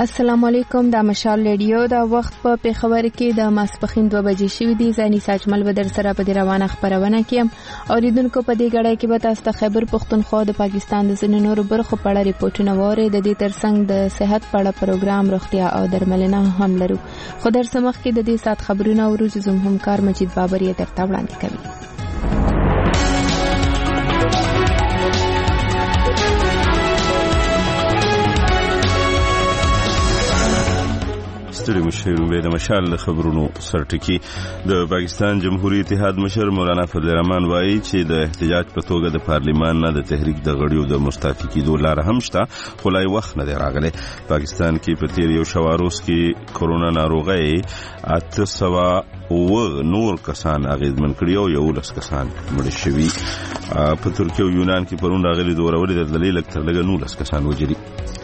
السلام علیکم. د مشال ریډیو د وخت په پیښور کې د ماسپخین 2 بجې شوې دي. زانی ساجمل به در سره په دې روانه خبرونه کې اوریدونکو په دې غړای کې به تاسو ته خیبر پختونخوا د پاکستان د ځینو نورو برخو په اړه ریپورتونه ووري. د دې ترڅنګ د صحت په اړه پروګرام روغتیا او درملنه هم لرو. خو در سمخ کې د دې سات خبرونه او روز زم همکار مجید بابر یې درته وړاندې کوي. ستړي مشر د مشال خبرونو سرټکی د پاکستان جمهوریت اتحاد مشر مولانا فضل الرحمن وایي چې د احتجاج په توګه د پارلیمان نه د تحریک د غړیو د مستعفي کېدو لار هم شته، خو لا وخت نه دی راغلی. پاکستان کې په تیر یو شواروز کې کورونا ناروغي 800 نور کسان اغیزمن کړي او 11 کسان مړ شوي. په ترکیه او یونان کې پرون راغلي د اورولې د دلیل تر لږه 19 کسان وجري.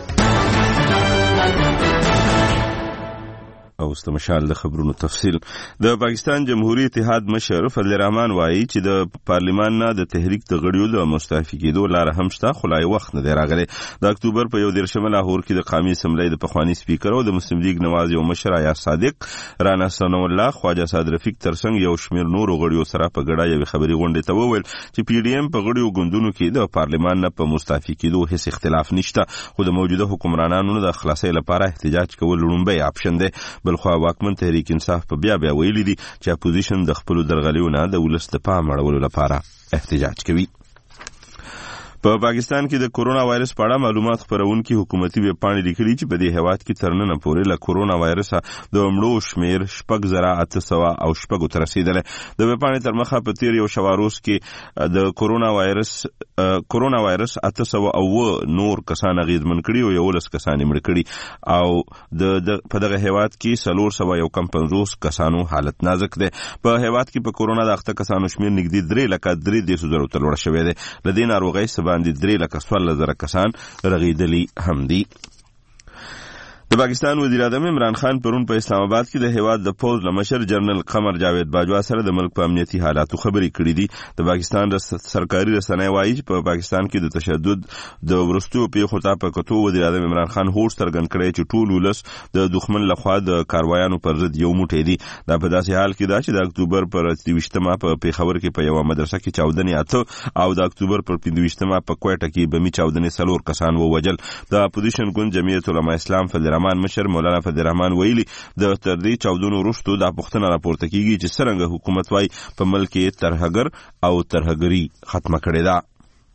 او استمشال د خبرونو تفصیل. د پاکستان جمهوریت اتحاد مشر فضل الرحمن وایي چې د پارلیمان نه د تحریک د غړیو د مستعفي کېدو لار هم شته، خو لا وخت نه دی راغلی. د اکتوبر په 1 لاهور کې د قومي اسمبلی د پخوانی سپیکر او د مسلم لیگ نواز یو مشر آیا صادق، رانا ثنا الله، خواجه صاد رفیق ترڅنګ یو شمیر نورو غړیو سره په ګډه یو خبري غونډه ته وویل چې پی ډی ایم په غړیو ګوندونو کې د پارلیمان نه په مستعفي کېدو هیڅ اختلاف نشته، خو د موجوده حکمرانانو د خلاصۍ لپاره احتجاج کول لومړی اپشن دی. بلخو واکمن تحریک انصاف په بیا ویلي دي چې اپوزیشن د خپل درغلیونه د ولس د پام اړولو لپاره احتجاج کوي. په پاکستان کې د کورونا وایرس په اړه معلومات خپرونکي حکومتي ویب پاڼې لیکلي چې په دې هیواد کې تر نن پورې له کورونا وایرس د مړو شمیر 6800 ته رسیدلی. د ویب پاڼې تر مخه په تیر یو شواروز کې د کورونا وایرس 800 نور کسان اغیزمن کړي او 11 کسان مړ کړي او په دغه هیواد کې 351 کسانو حالت نازک دی. په هیواد کې په کورونا د 8 کسانو شمیر نږدې 3,300,000 ته لوړ شوی دی. له دې ناروغۍ باندې 3,14,000 کسان رغیدلی هم دي. د پاکستان وزیر اعظم عمران خان پرون په اسلام آباد کې د هیواد د پوز لمشر جنرال قمر جاوید باجوا سره د ملک په امنیتي حالاتو خبرې کړې دي. د پاکستان سرکاري رسنۍ وایي چې په پاکستان کې د تشدد د ورستو پیښو ته په کتو وزیر اعظم عمران خان هوډ څرګند کړی چې ټول ولس د دښمن لخوا د کاروایانو پر ضد یو موټی دي. دا په داسې حال کې ده چې د اکتوبر پر 23 په پیښور کې په یو مدرسه کې چاودنې اته او د اکتوبر پر 15 په کوټه کې بمي چاودنې 4 کسان ووجل. د اپوزیشن ګوند جمعیت العلماء اسلام فضل الرحمن مشر مولانا فضل الرحمن ویلي د تر دې چاودنو وروسته د پښتنه راپورته کیږي چې څنګه حکومت وايي په ملک کې ترهګر او ترهګری ختمه کړې ده.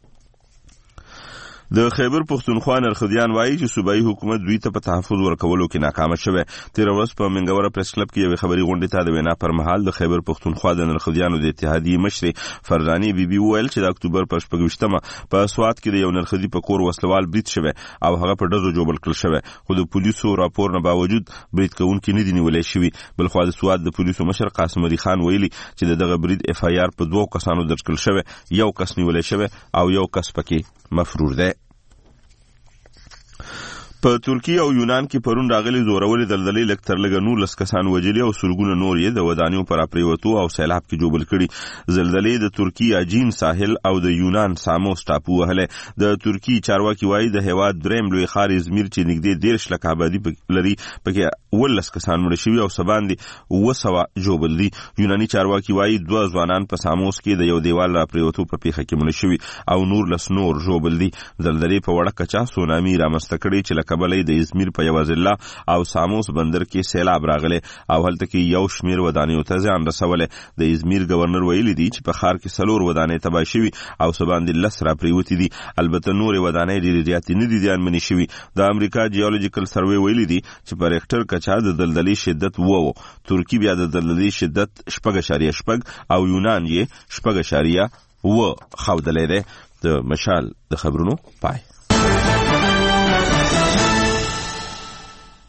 د خیبر پختونخوا نرخدیان وایي چې صوبایي حکومت دوی ته په تحفظ ورکولو کې ناکام شوه. تیر ورځ په منګوره پریس کلب کې یو خبري غونډه ته د وینا پر مهال د خیبر پختونخوا د نرخدیانو د اتحادیې مشر فرزاني بیبي ویل چې د اکتوبر پر 28 په سوات کې د یو نرخدي په کور وسلوال برید شوه او هغه په ډزو جوړ کړل شوه، خو د پولیسو راپور نه باوجود برید کوونکي نه دي نیولې شوی. بل خو د سوات د پولیسو مشر قاسم علي خان ویلي چې دغه برید اف آی آر په 2 کسانو درج کړل شوه، یو کس نیولې شوه او یو کس پکې مفرور دی. په ترکیه او یونان کې پرون راغلي زورولې دلدلې لږ تر لږه 19 کسان وجلي او سلګونه نور یې د ودانیو پر اپریوتو او سیلاب کې جوړل کړي. زلزلې د ترکیه اجین ساحل او د یونان ساموس ټاپو وهله. د ترکیه چارواکي وایي د هیواد دریم لوی ښار ازمیر چې نږدې 13 لک آبادي لري پکې 19 کسان مړ شوي او سباندې 200 جوړل دي. یوناني چارواکي وایي 2 ځوانان په ساموس کې د یو دیوال را اپریوتو په پیښه کې مړ شوي او نور لس نور جوړل دي. زلزلې په وړه کچا سونامي رامنځته کړي چې کبلې د ازمیر په یو ضلع او ساموس بندر کې سیلاب راغله او هلته کې یو شمیر ودانیو ته ځان رسوله. د ازمیر گورنر ویلي دی چې په ښار کې 4 ودانۍ تباه شوي او سباندې 10 را پریوتي دي. البته نور ودانۍ ډېرې زیاتې نه دي ځانمنې شوي. د امریکا جیولوجیکل سروې ویلي دی چې په ریکټر کچا د دلدلې شدت وو. ترکی بیا د دلدلې شدت 4.8 او یونان یې 4.2 خودلې ده. د مشال د خبرونو پای.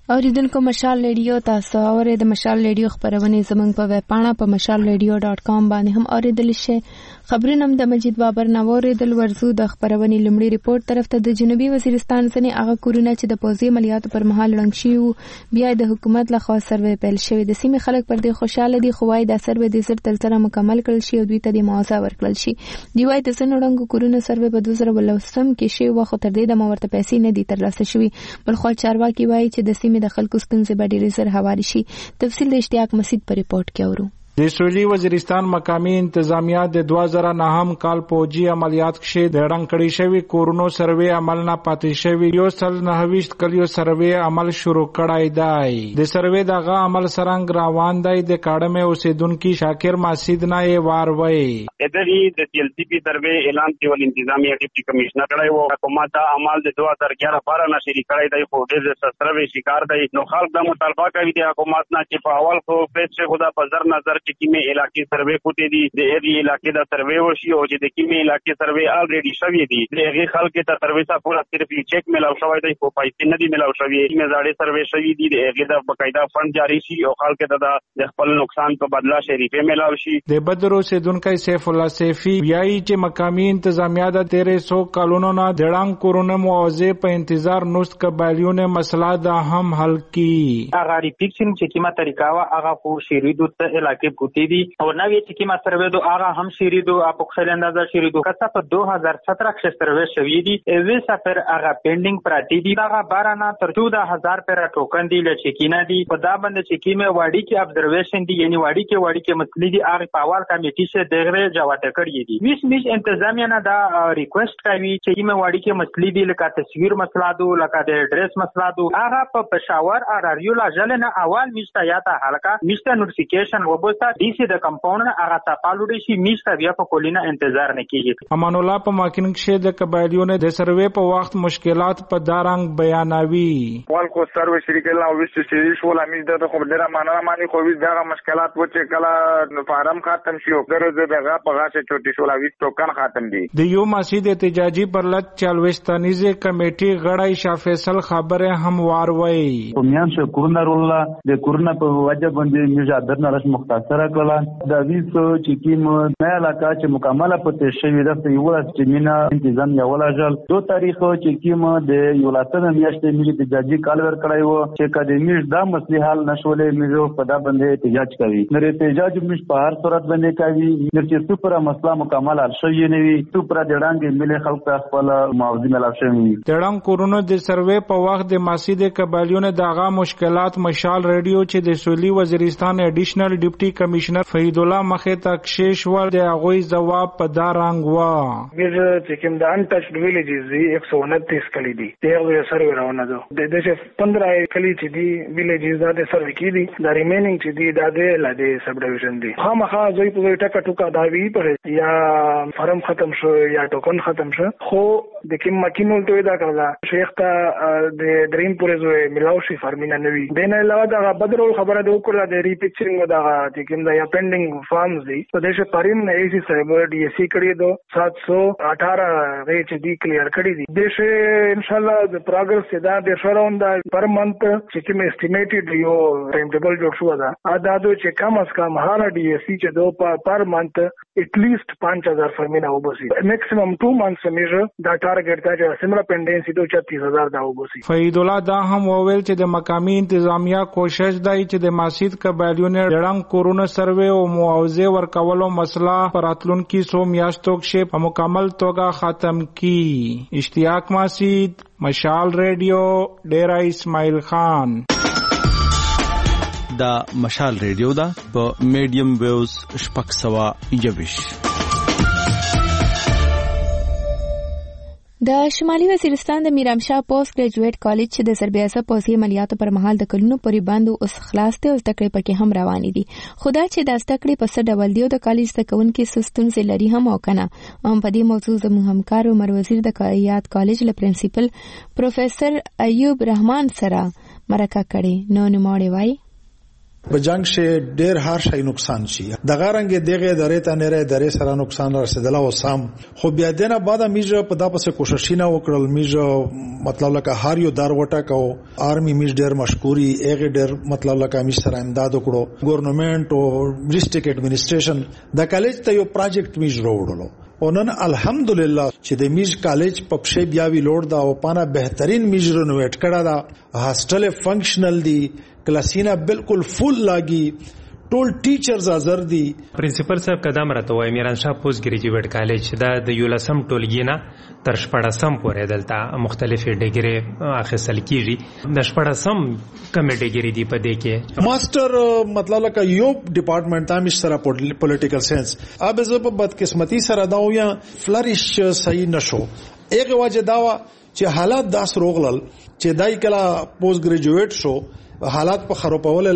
اوریدونکو مشال ریډیو تاسو اورئ. د مشال ریډیو خبرونه زموږ په ویب پاڼه په mashalradio.com باندې هم اوریدل شي. خبرونه د مجید بابر نووریدل ورزو د خبرونه لمړي ریپورت طرف ته د جنوبي وزیرستان څخه هغه کورونه چې د پوزي عملیاتو پر مهال لړنګ شي بیا د حکومت لخوا سروې پیل شوی. د سیمې خلک پر دې خوشاله دي خو وايي د سروې د زر تر سره مکمل کړل شي او دوی ته د معاوضه ورکړل شي. دی وايي د سنوړنګ کورونه سروې په 2013 کې شي او خو تر دې د مورته پیسې نه دي ترلاسه شوی. بلخو چارواکي وايي چې د سیمې د خلکو ستونزې به ډېرې زر هواري شي. تفصیل د اشتیاق مسعود په ریپورت کې اورو. د سویلي وزیرستان مقامی انتظامیه د 2009 کال پوجي عملیات کې د رنګ کړي شوی کورونو سروې عمل نه پاتې شوی. یو سل 29 کلیو سروې عمل شروع کړای دی. د سروې دغه عمل سرنګ روان دی. د کاډمه اوسیدونکو شاکر مسعود نه واروي اداري د TLCP سروې اعلان کیول انتظامیه ډیپټي کمشنر کړای وو. حکومت دا عمل د 2011 پر نه شری کړای دی خو د سروې شکار دی. نو خلک د مطالبه کوي د حکومت نه چې په اول خو پیسې خدا په نظر چې کیمه علاقې سروې کوتې دي د هغې علاقې د سروې وشي او چې د کیمه علاقې سروې الریډي شوی دي د هغې خلک ته سروې څخه پورا صرف یو چیک ملاو شوی دی خو پیسې نه دي ملاو شوی. کیمه زاړې سروې شوی دي د هغې د بقاعده فند جاری شي او خلک ته د خپل نقصان په بدله شریفه ملاو شي. د بدر اوسیدونکو سیف الله سیفی وایي چې مقامی انتظامیه د 1300 کلونو نه د رنګ کورونه معاوضه په انتظار نوست قبایلیونه مسله د هم حل کی. هغه ریپیکشن چې کیمه طریقه وا هغه خو شریدو ته علاقې کوتی دي او نوې چې کیمه سروې دو هغه هم شریدو اپو خل اندازه شریدو کته په 2017 کې سروې شوې دي. اوی سفر هغه پینډینګ پراتی دي. هغه 12 نه تر 14000 پر ټوکن دي چې کینه دي په دا باندې چې کیمه واډي کې ابزرویشن دي یعنی واډي کې مسلې دي هغه په اول کمیټې شه دغه جواب کړی دي. ویش انتظامیه نه دا ریکوست کوي چې کیمه واډي کې مسلې دي لکه تصویر مسله دو لکه د ایڈریس مسله دو هغه په پېښور اراریو لا جلنه اول میشته یا ته حلقه میشته نوټیفیکیشن وبوستا ډیسی د کمپاوند هغه تاپالوډي شي میشته بیا په کولینا انتظار نه کیږي. امان الله په ماکینګ کې د قبایلیونو د سروې په وخت مشکلات په دارنګ بیانوي. وال کو سروې شریکل او وست شری شو لا میز د خو ډیره معنی خو وی دغه مشکلات و چې کله فارم ختم شي او درځه دغه په غاښه چوټي شو لا وست ټوکن ختم دي. د یو مسجد احتجاجي پر لټ چالوستانیزه کمیټي غړای شاه فیصل خبره هم واروي. میان شو کورونه رولا د کورونه په وجه باندې میجا درنه رس مختصره کړه. د ویسو چې کیم نه علاقه چې مکمله پته شوی د یو چې مینا تنظیم یو لاجل 2 تاریخ چې کیم د یو لاتنه میاشتې میږي احتجاجي کال ور کړای وو چې کله میږ دا مسلې حل نشولې میږ په دا باندې احتجاج کوي. نو احتجاج میږ په هر صورت باندې کوي چې سپره مسله مکمل حل شوی نه وي سپره د ډانګ ملي خلک خپل معاوضه ملاو شوی. د ډانګ کورونو د سروې په وخت د مسجد قبایلیونو دغه مشکلات مشال ریډیو چې د سویلي وزیرستان اډیشنل ډیپټي کمشنر فید الله مخه تکشیش ور د هغه جواب په دارنګ وا. میر چې کوم د انټچډ ویلیجز 129 کلی دي دغه سروې راونه ده د 15 کلی چې دي ویلیجز د سروې کې دي د ریمینینګ چې دي د لاده سب ډیویژن دي. خامخا زوی په ټکا ټوکا دا وی پر یا فرم ختم شو یا ټوکن ختم شو خو د کوم ماکینول ته دا کړل شیخ ته د دریم پورې زوی ملاو شي فرمینا نوي دنه علاوه دا بدرول خبره د وکړه د ریپیکچرینګ دا چې کوم دا یا پینډینګ فارمز دي په دې پریم نه ایسی صاحب ډي اس سی کړی دو 718 ریچ دی کلیئر کړی دي. د ان شاء الله د پروګرس دا د شراوند پر منت چې کوم استیمیټډ یو ټایم ټیبل جوړ شو دا د چې کم از کم هر ډي اس سی چې دو پر منت at least 5000 فرمینا وبسي میکسیمم 2 months میجر دا ټارګټ دا چې سمره پینډنسي ته 36000 دا وبسي. فید الله دا هم وویل چې د مقامی انتظامیه کوشش دی چې د مسجد قبایلیونو ډنګ کورونه سروې او معاوضه ورکولو مسله پراتلونکو سو میاشتو کې په مکمل توګه ختم کی. اشتیاق مسعود مشال ریډیو ډیرا اسماعیل خان. دا مشال ریډیو دا په میډیم ویوز شپږ سوه یویش. د شمالي وزیرستان د میرامشاه پوسټ ګریجویټ کالج چې د سربیاسه پوزي عملیاتو پر مهال د کلونو پورې بند اوس خلاص دی او زده کړې پکې هم روانې دي. خو دا چې د زده کړې په څه ډول دی او د کالج زده کوونکي څه ستونزې لري هم او که نه. په دې موضوع زموږ همکار عمر وزیر د یاد کالج له پرنسپل پروفیسر ایوب رحمان سره مرکه کړې. نو نوموړی وایي په جنگ شه ډیر هر شي نقصان شي دغه رنګ دغه درې ته نه درې سره نقصان رسیدله او سم خو بیا دنه بعد میجه په دا پسې کوششینه وکړل میجه مطلب لکه هر یو دار وټه کو آرمی میج ډیر مشکوري هغه ډیر مطلب لکه میج سره امداد وکړو ګورنمنت او ډیسټریکټ ایڈمنسټریشن د کالج ته یو پروجیکټ میج وروړو او نن الحمدلله چې د میج کالج په پښې بیا وی لوړ دا او پانا بهترین میج رنوویټ کړه دا هاستل فنکشنل دی کلاسینا بالکل فل لاګي ټول ټیچرز حاضر دي پرنسپل صاحب قدم راته وای میران شاه پوسټ ګریجویټ کالج دا د یولسم ټولګینا تر شپږم پورې دلته مختلفې ډیګري اخیستل کیږي د شپږم کومه ډیګري دی په دې کې ماستر مطلب لکه یو ډپارټمنټ تام سره پولیټیکل ساينس اب زه په بدقسمتي سره دا ویا فلریش صحیح نشو هغه وجه دا چې حالات داس روغلل چې دای کلا پوسټ ګریجویټ شو حالات په خرابول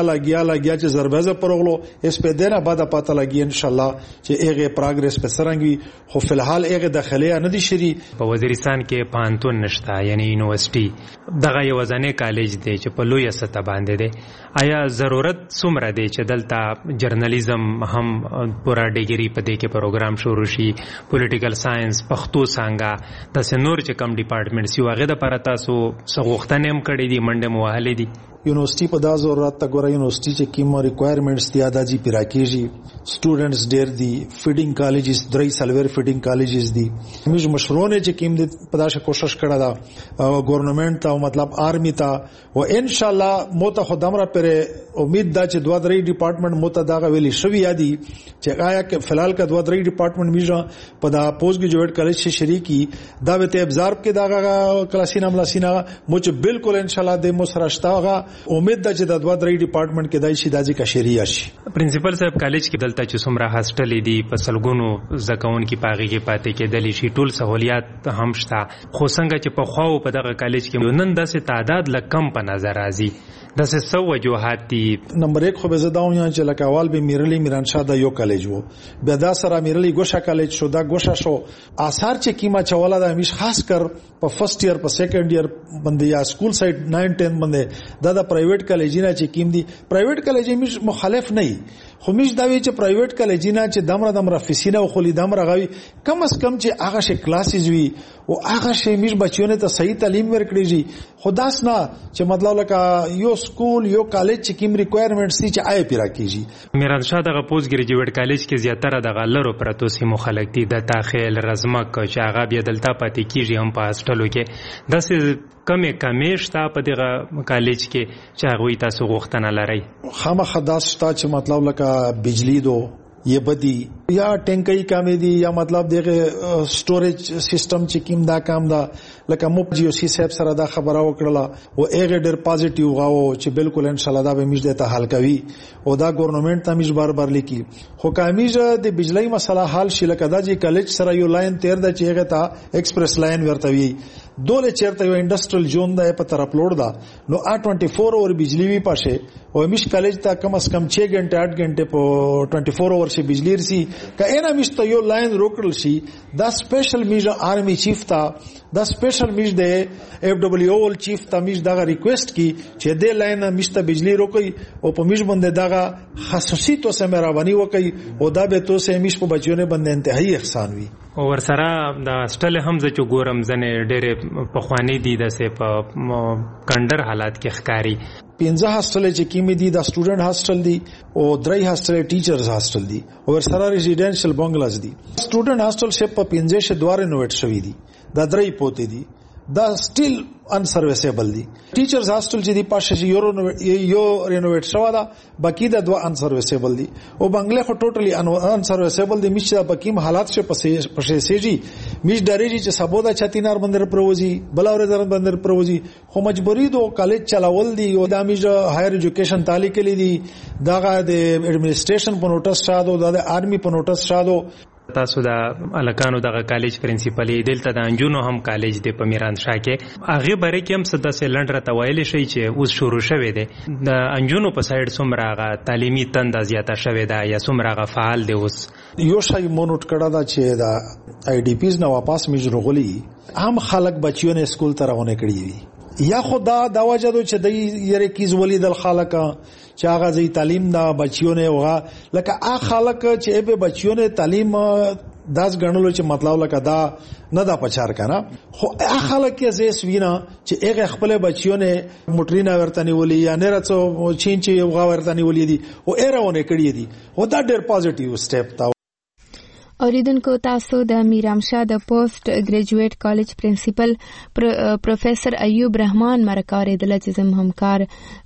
لګیا چې زربازه پرغلو اس په دینه بعد پاته لګي ان شاء الله چې هغه پروګرس په سرنګي خو فلحال هغه داخليه نه دي شری په وزیرستان کې پانتون نشتا یعنی یونیورسيټي دغه یو ځانې کالج دی چې په لوی سطح باندې دی آیا ضرورت څومره دی چې دلته جرنالیزم هم پورا ډیګري په دې کې پروګرام شروع شي پولیټیکل ساينس پښتو څنګه د نور چې کم ډپارټمنټ سی واغې د پر تاسو سغوختنه هم کړې دي منډه موهلې دي یونیورسيټي په دا ضرورت ته ګوره یونیورسيټي چې کوم ریکوایرمنټس دي ادا جی پیراکیږي سټوډنټس ډیر دي فیډینګ کالجز درې سلور فیډینګ کالجز دي موږ مشرونه چې کوم دي په داسه کوشش کړه دا ګورنمنت ته مطلب آرمی ته او ان شاء الله موته خدامره پر امید دا چې دوه درې ډپارټمنټ موته دا ویلي شوی یادي چې آیا کې فلحال کا دوه درې ډپارټمنټ میجا په دا پوسټ ګریجویټ کالج کې شریکی دا به ابزارب کې دا کلاسینا ملاسینا مو چې بالکل ان شاء الله د مو سره شتاغه امید ده چې د دوه درې ډپارټمنټ کې دای شي داځي کا شریعه شي پرنسپل صاحب کالج کې دلته چې څومره هاستل دي په سلګونو زکون کې پاغي کې پاتې کې دلی شي ټول سہولیات هم شته خو څنګه چې په خواو په دغه کالج کې نن داسې تعداد لکم په نظر راځي داسې سو وجوهات دي نمبر 1 خو به زداو یا چې لکه اول به میرلی میران شاه د یو کالج وو بیا دا سره میرلی ګوشا کالج شو دا ګوشا شو آثار چې کیما چواله د همیش خاص کر په فرست ایئر په سیکنډ ایئر باندې یا سکول سایت 9 10 باندې دا د پرایویټ کالجینا چې کیم دي پرایویټ کالج همیش مخالف نه خو میش دا وی چې پرایویټ کالجینا چې دمره فیسینه او خلی دمره غوي کم از کم چې هغه شی کلاسز وی او هغه شی میش بچیونه ته صحیح تعلیم ورکړي خداس نه چې مطلب لکه یو سکول یو کالج چې کیم ریکوایرمنټس دي چې آی پیرا کیږي میران شاه دغه پوسټ ګریجویټ کالج کې زیاتره د غلرو پرتو سیمو خلک دي د تاخیل رزمک چې هغه بیا دلته پاتې کیږي هم په هاستلو کې داسې کمې شته په دغه کالج کې چې هغه تاسو غوښتنه لري خامخا داس شته چې مطلب لکه بجلی دو یہ بدی یا ټینکۍ کامې دي یا مطلب دغه سټوریج سیستم چې کیم دا کام دا لکه مو جی او سی صاحب سره دا خبره وکړه او هغه ډېر پازیټیو غاو چې بالکل ان شاء الله دا به میږي ته حل کوي او دا ګورنمنت ته میږي بار لیکي خو کامیزه د بجلی مسله حل شي لکه دا چې کالج سره یو لاین تیر د چې هغه ته ایکسپریس لاین ورته وي دوله چیرته یو انډستریل زون دا په طرف لوړ دا نو 24 اور بجلی وی پاشه او مش کالج ته کم از کم 6 غنټه 8 غنټه په 24 اور شي بجلی رسی کاینا مشته یو لاین روکل شي دا سپیشل میجر آرمی چیف تا دا سپیشل میج د اف دبليو ول چیف تا میج دا ریکوست کی چې د لاین مشته بجلی روکي او په میج باندې دا خصوصي تو سم رواني وکي او دا به تو سه میش په بچونه باندې انتهایی احسان وي او ورسره د هاستل هم ز چې ګورم زنه ډېر په خواني دي د سه په کندر حالات کې ښکاری 15 هاستل چې کیمې دي د سټوډنټ هاستل دي او 3 هاستل ټیچرز هاستل دي او ورسره ریزیډنشل بنگلاز دي سټوډنټ هاستل شپ په 15 شه دوار انوویټ شوی دي دا 3 پوتې دي دا سټیل انسرویسیبل دي ټیچرز هاستل چې دی پاشه یو رینوویټ شو دا باقی د 2 انسرویسیبل دي او بنگله خو ټوټلی انسرویسیبل دي مشه باقی حالات شه پسې سيجي میش ډارېږي چې سبودا چتینار بندر پروزي بلاور در بندر پروزي خو مجبوری دو کالج چلاول دي او د میج هایر ایجوکیشن تعالی کلی دي دغه د ایڈمنسټریشن په نوټس شادو د آرمی په نوټس شادو تاسو د الکانو دغه کالج پرنسپل دلته د انجونو هم کالج دی په میران شاه کې هغه بره کې هم صدا سه لنډره توایل شي چې اوس شروع شوه دی د انجونو په سایډ څومره هغه تعلیمي تند زیاته شوه دی یا څومره هغه فعال دی اوس یو شای مونوټ کړه دا چې دا آی ډی پیز نه واپس میجرغلی هم خلک بچیونه سکول ته روانه کړی وي یا خدا دا وجه دو چې د یره کیز ولید الخالق چې هغه زی تعلیم دا بچیونه وغه لکه هغه خلک چې به بچیونه تعلیم داس غنلو چې مطلب لکه دا نه دا پچار کنه خو هغه خلک کې زیس وینا چې هغه خپل بچیونه موټرینا ورتنی ولي یا نه رڅو چین چې وغه ورتنی ولي دي او ایرونه کړی دي او دا ډېر پوزټیو سټپ تا. اوریدونکو تاسو د میرامشاه د پوسټ ګریجویټ کالج پرنسپل پروفیسور ایوب رحمان مرکارې د لجزم همکار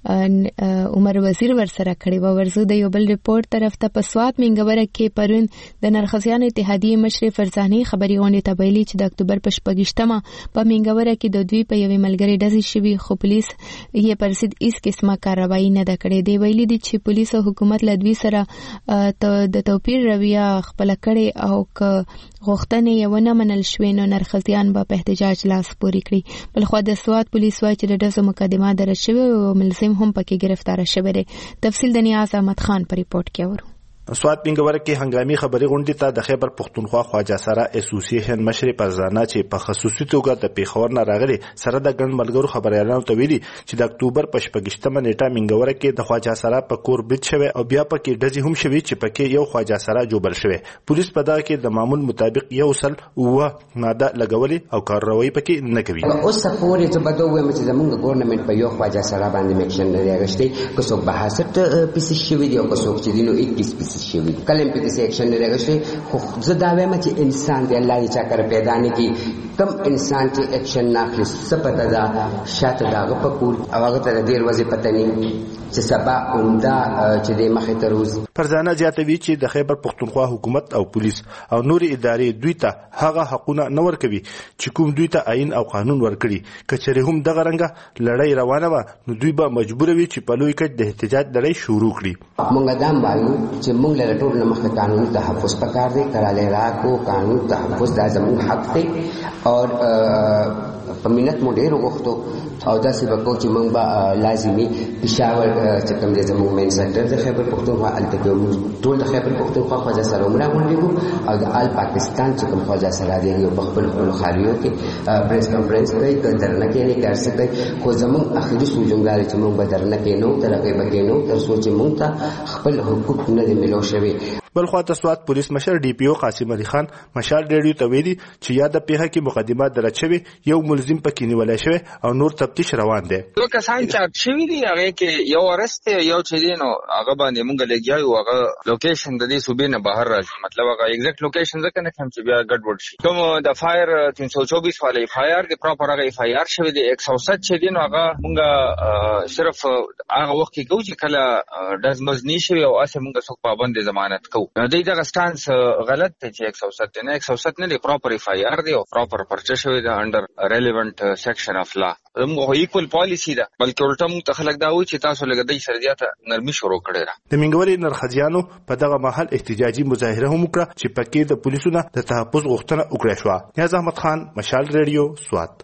عمر وزیر ورسره کړي و. ورزو د یو بل ریپورت طرف ته په سوات منګوره کې پرون د نرخزیان اتحادیه مشر فرزاني خبري غونډه تبایلی چې د اکتوبر په 28مه په منګوره کې د دوی په یوې ملګری ډزې شوی خو پولیس یې پرسید هیڅ قسمه کاروایی نه ده کړې. دی ویلي دي چې پولیس او حکومت له دوی سره د توپیر رویه خپل کړي او که غوښتنې یې ونه منل شوې نو نرخزیان به په احتجاج لاس پورې کړي. بلخوا د سوات پولیس وایي چې د ډزو مقدمه درج شوې او ملزم هم پکې گرفتار شوی دی. تفصیل د نیاز احمد خان په ریپورت کې اورو. سوات منګوره کې هنګامي خبري غونډې ته د خیبر پښتونخوا خواجه سره اسوسییشن مشر پرزانا چې په خصوصي توګه د پیښور نه راغلي سره د ګڼ ملګرو خبريالانو ته ویلي چې د اکتوبر په 28مه نیټه منګوره کې د خواجه سره په کور بچ شوی او بیا پکې ډزې هم شوی چې پکې یو خواجه سره جوړل شوی. پولیس په دا کې د معمول مطابق یو سل او ماده لګولې او کاروایی پکې نه کوي. اوس پورې ته بده وایم چې زمونږ ګورنمنت په یو خواجه سره باندې میکشن لري اغشتي کو څوک 62 پیس شوی دی او کو څوک چې دینو 21 پیس شوی کلم په دې ایکشن نه راغشته خو زه دا وایم چې انسان دی الله یې چا کر پیدا نه کی کم انسان چې ایکشن ناخلي سپته دا شاته داغه په کول او هغه ته ډیر وځي پته نه چې سبا عمده چې د مخې ته روز. فرزانه زیاتوي چې د خیبر پښتونخوا حکومت او پولیس او نوري ادارې دوی ته هغه حقونه نه ورکوي چې کوم دوی ته آئین او قانون ورکړي. کچره هم دغه رنګه لړۍ روانه و نو دوی به مجبور وي چې په لوی کچ د احتجاج لړۍ شروع کړي. مونږ دا وایو چې مونږ له ټول نه مخکې قانون تحفظ پکار دی کراله راکو قانون تحفظ دا زموږ حق دی او په منت مو ډیر وغوښتو او دا څه وکړو چې مونږ به لازمي پېښور چې کوم د زموږ مین سنټر د خیبر پښتونخوا الته ټول د خیبر پښتونخوا خواجه سره عمره غونډې او د آل پاکستان چې کوم خواجه سره دی یو خپل خالیو کې پریس کانفرنس کوي درنه کې نه کار څه کوي خو زموږ اخري سوجنګار چې مونږ به درنه کې نو ترغه به کې نو تر سوچ مونږ ته خپل حقوق نه دی ملو شوی. بلخوا ته سوات پولیس مشر ډي پی او قاسم علي خان مشال ریډیو ته ویلي چې یا د پیښه کې مقدمات درج شوی یو ملزم پکې نیولای شوی او نور تفتیش روان دی. یو کسان چې شوی دی هغه کې یو ارست یو چې دی نو هغه باندې مونږ لګیاو هغه لوکیشن د دې صوبې نه بهر راځي مطلب هغه ایگزیکټ لوکیشن ځکه نه کوم چې بیا ګډوډ شي. کوم د فایر 324 والا اف آی آر د پراپر هغه اف آی آر شوی دی 107 چې دی نو هغه مونږ صرف هغه وخت کې کوو چې کله دزمز نشي او اسه مونږ څوک پابند ضمانت کوو. د دې غستانس غلط دی چې 107 نه 107 نه دی پراپر اف آی آر دی او پراپر پرچه شوی دی انډر ریلیونٹ سیکشن اف لا. موږ ایکوال پالیسی ده بلکې ولټه موږ ته خلک دا وایي چې تاسو لګ دای سره زیاته نرمي شروع کړی را. د منګوري نرخزیانو په دغه محل احتجاجي مظاهره هم وکړه چې پکې د پولیسو نه د تحفظ غوښتنه وکړه شو. نیاز احمد خان مشال ریډیو سوات.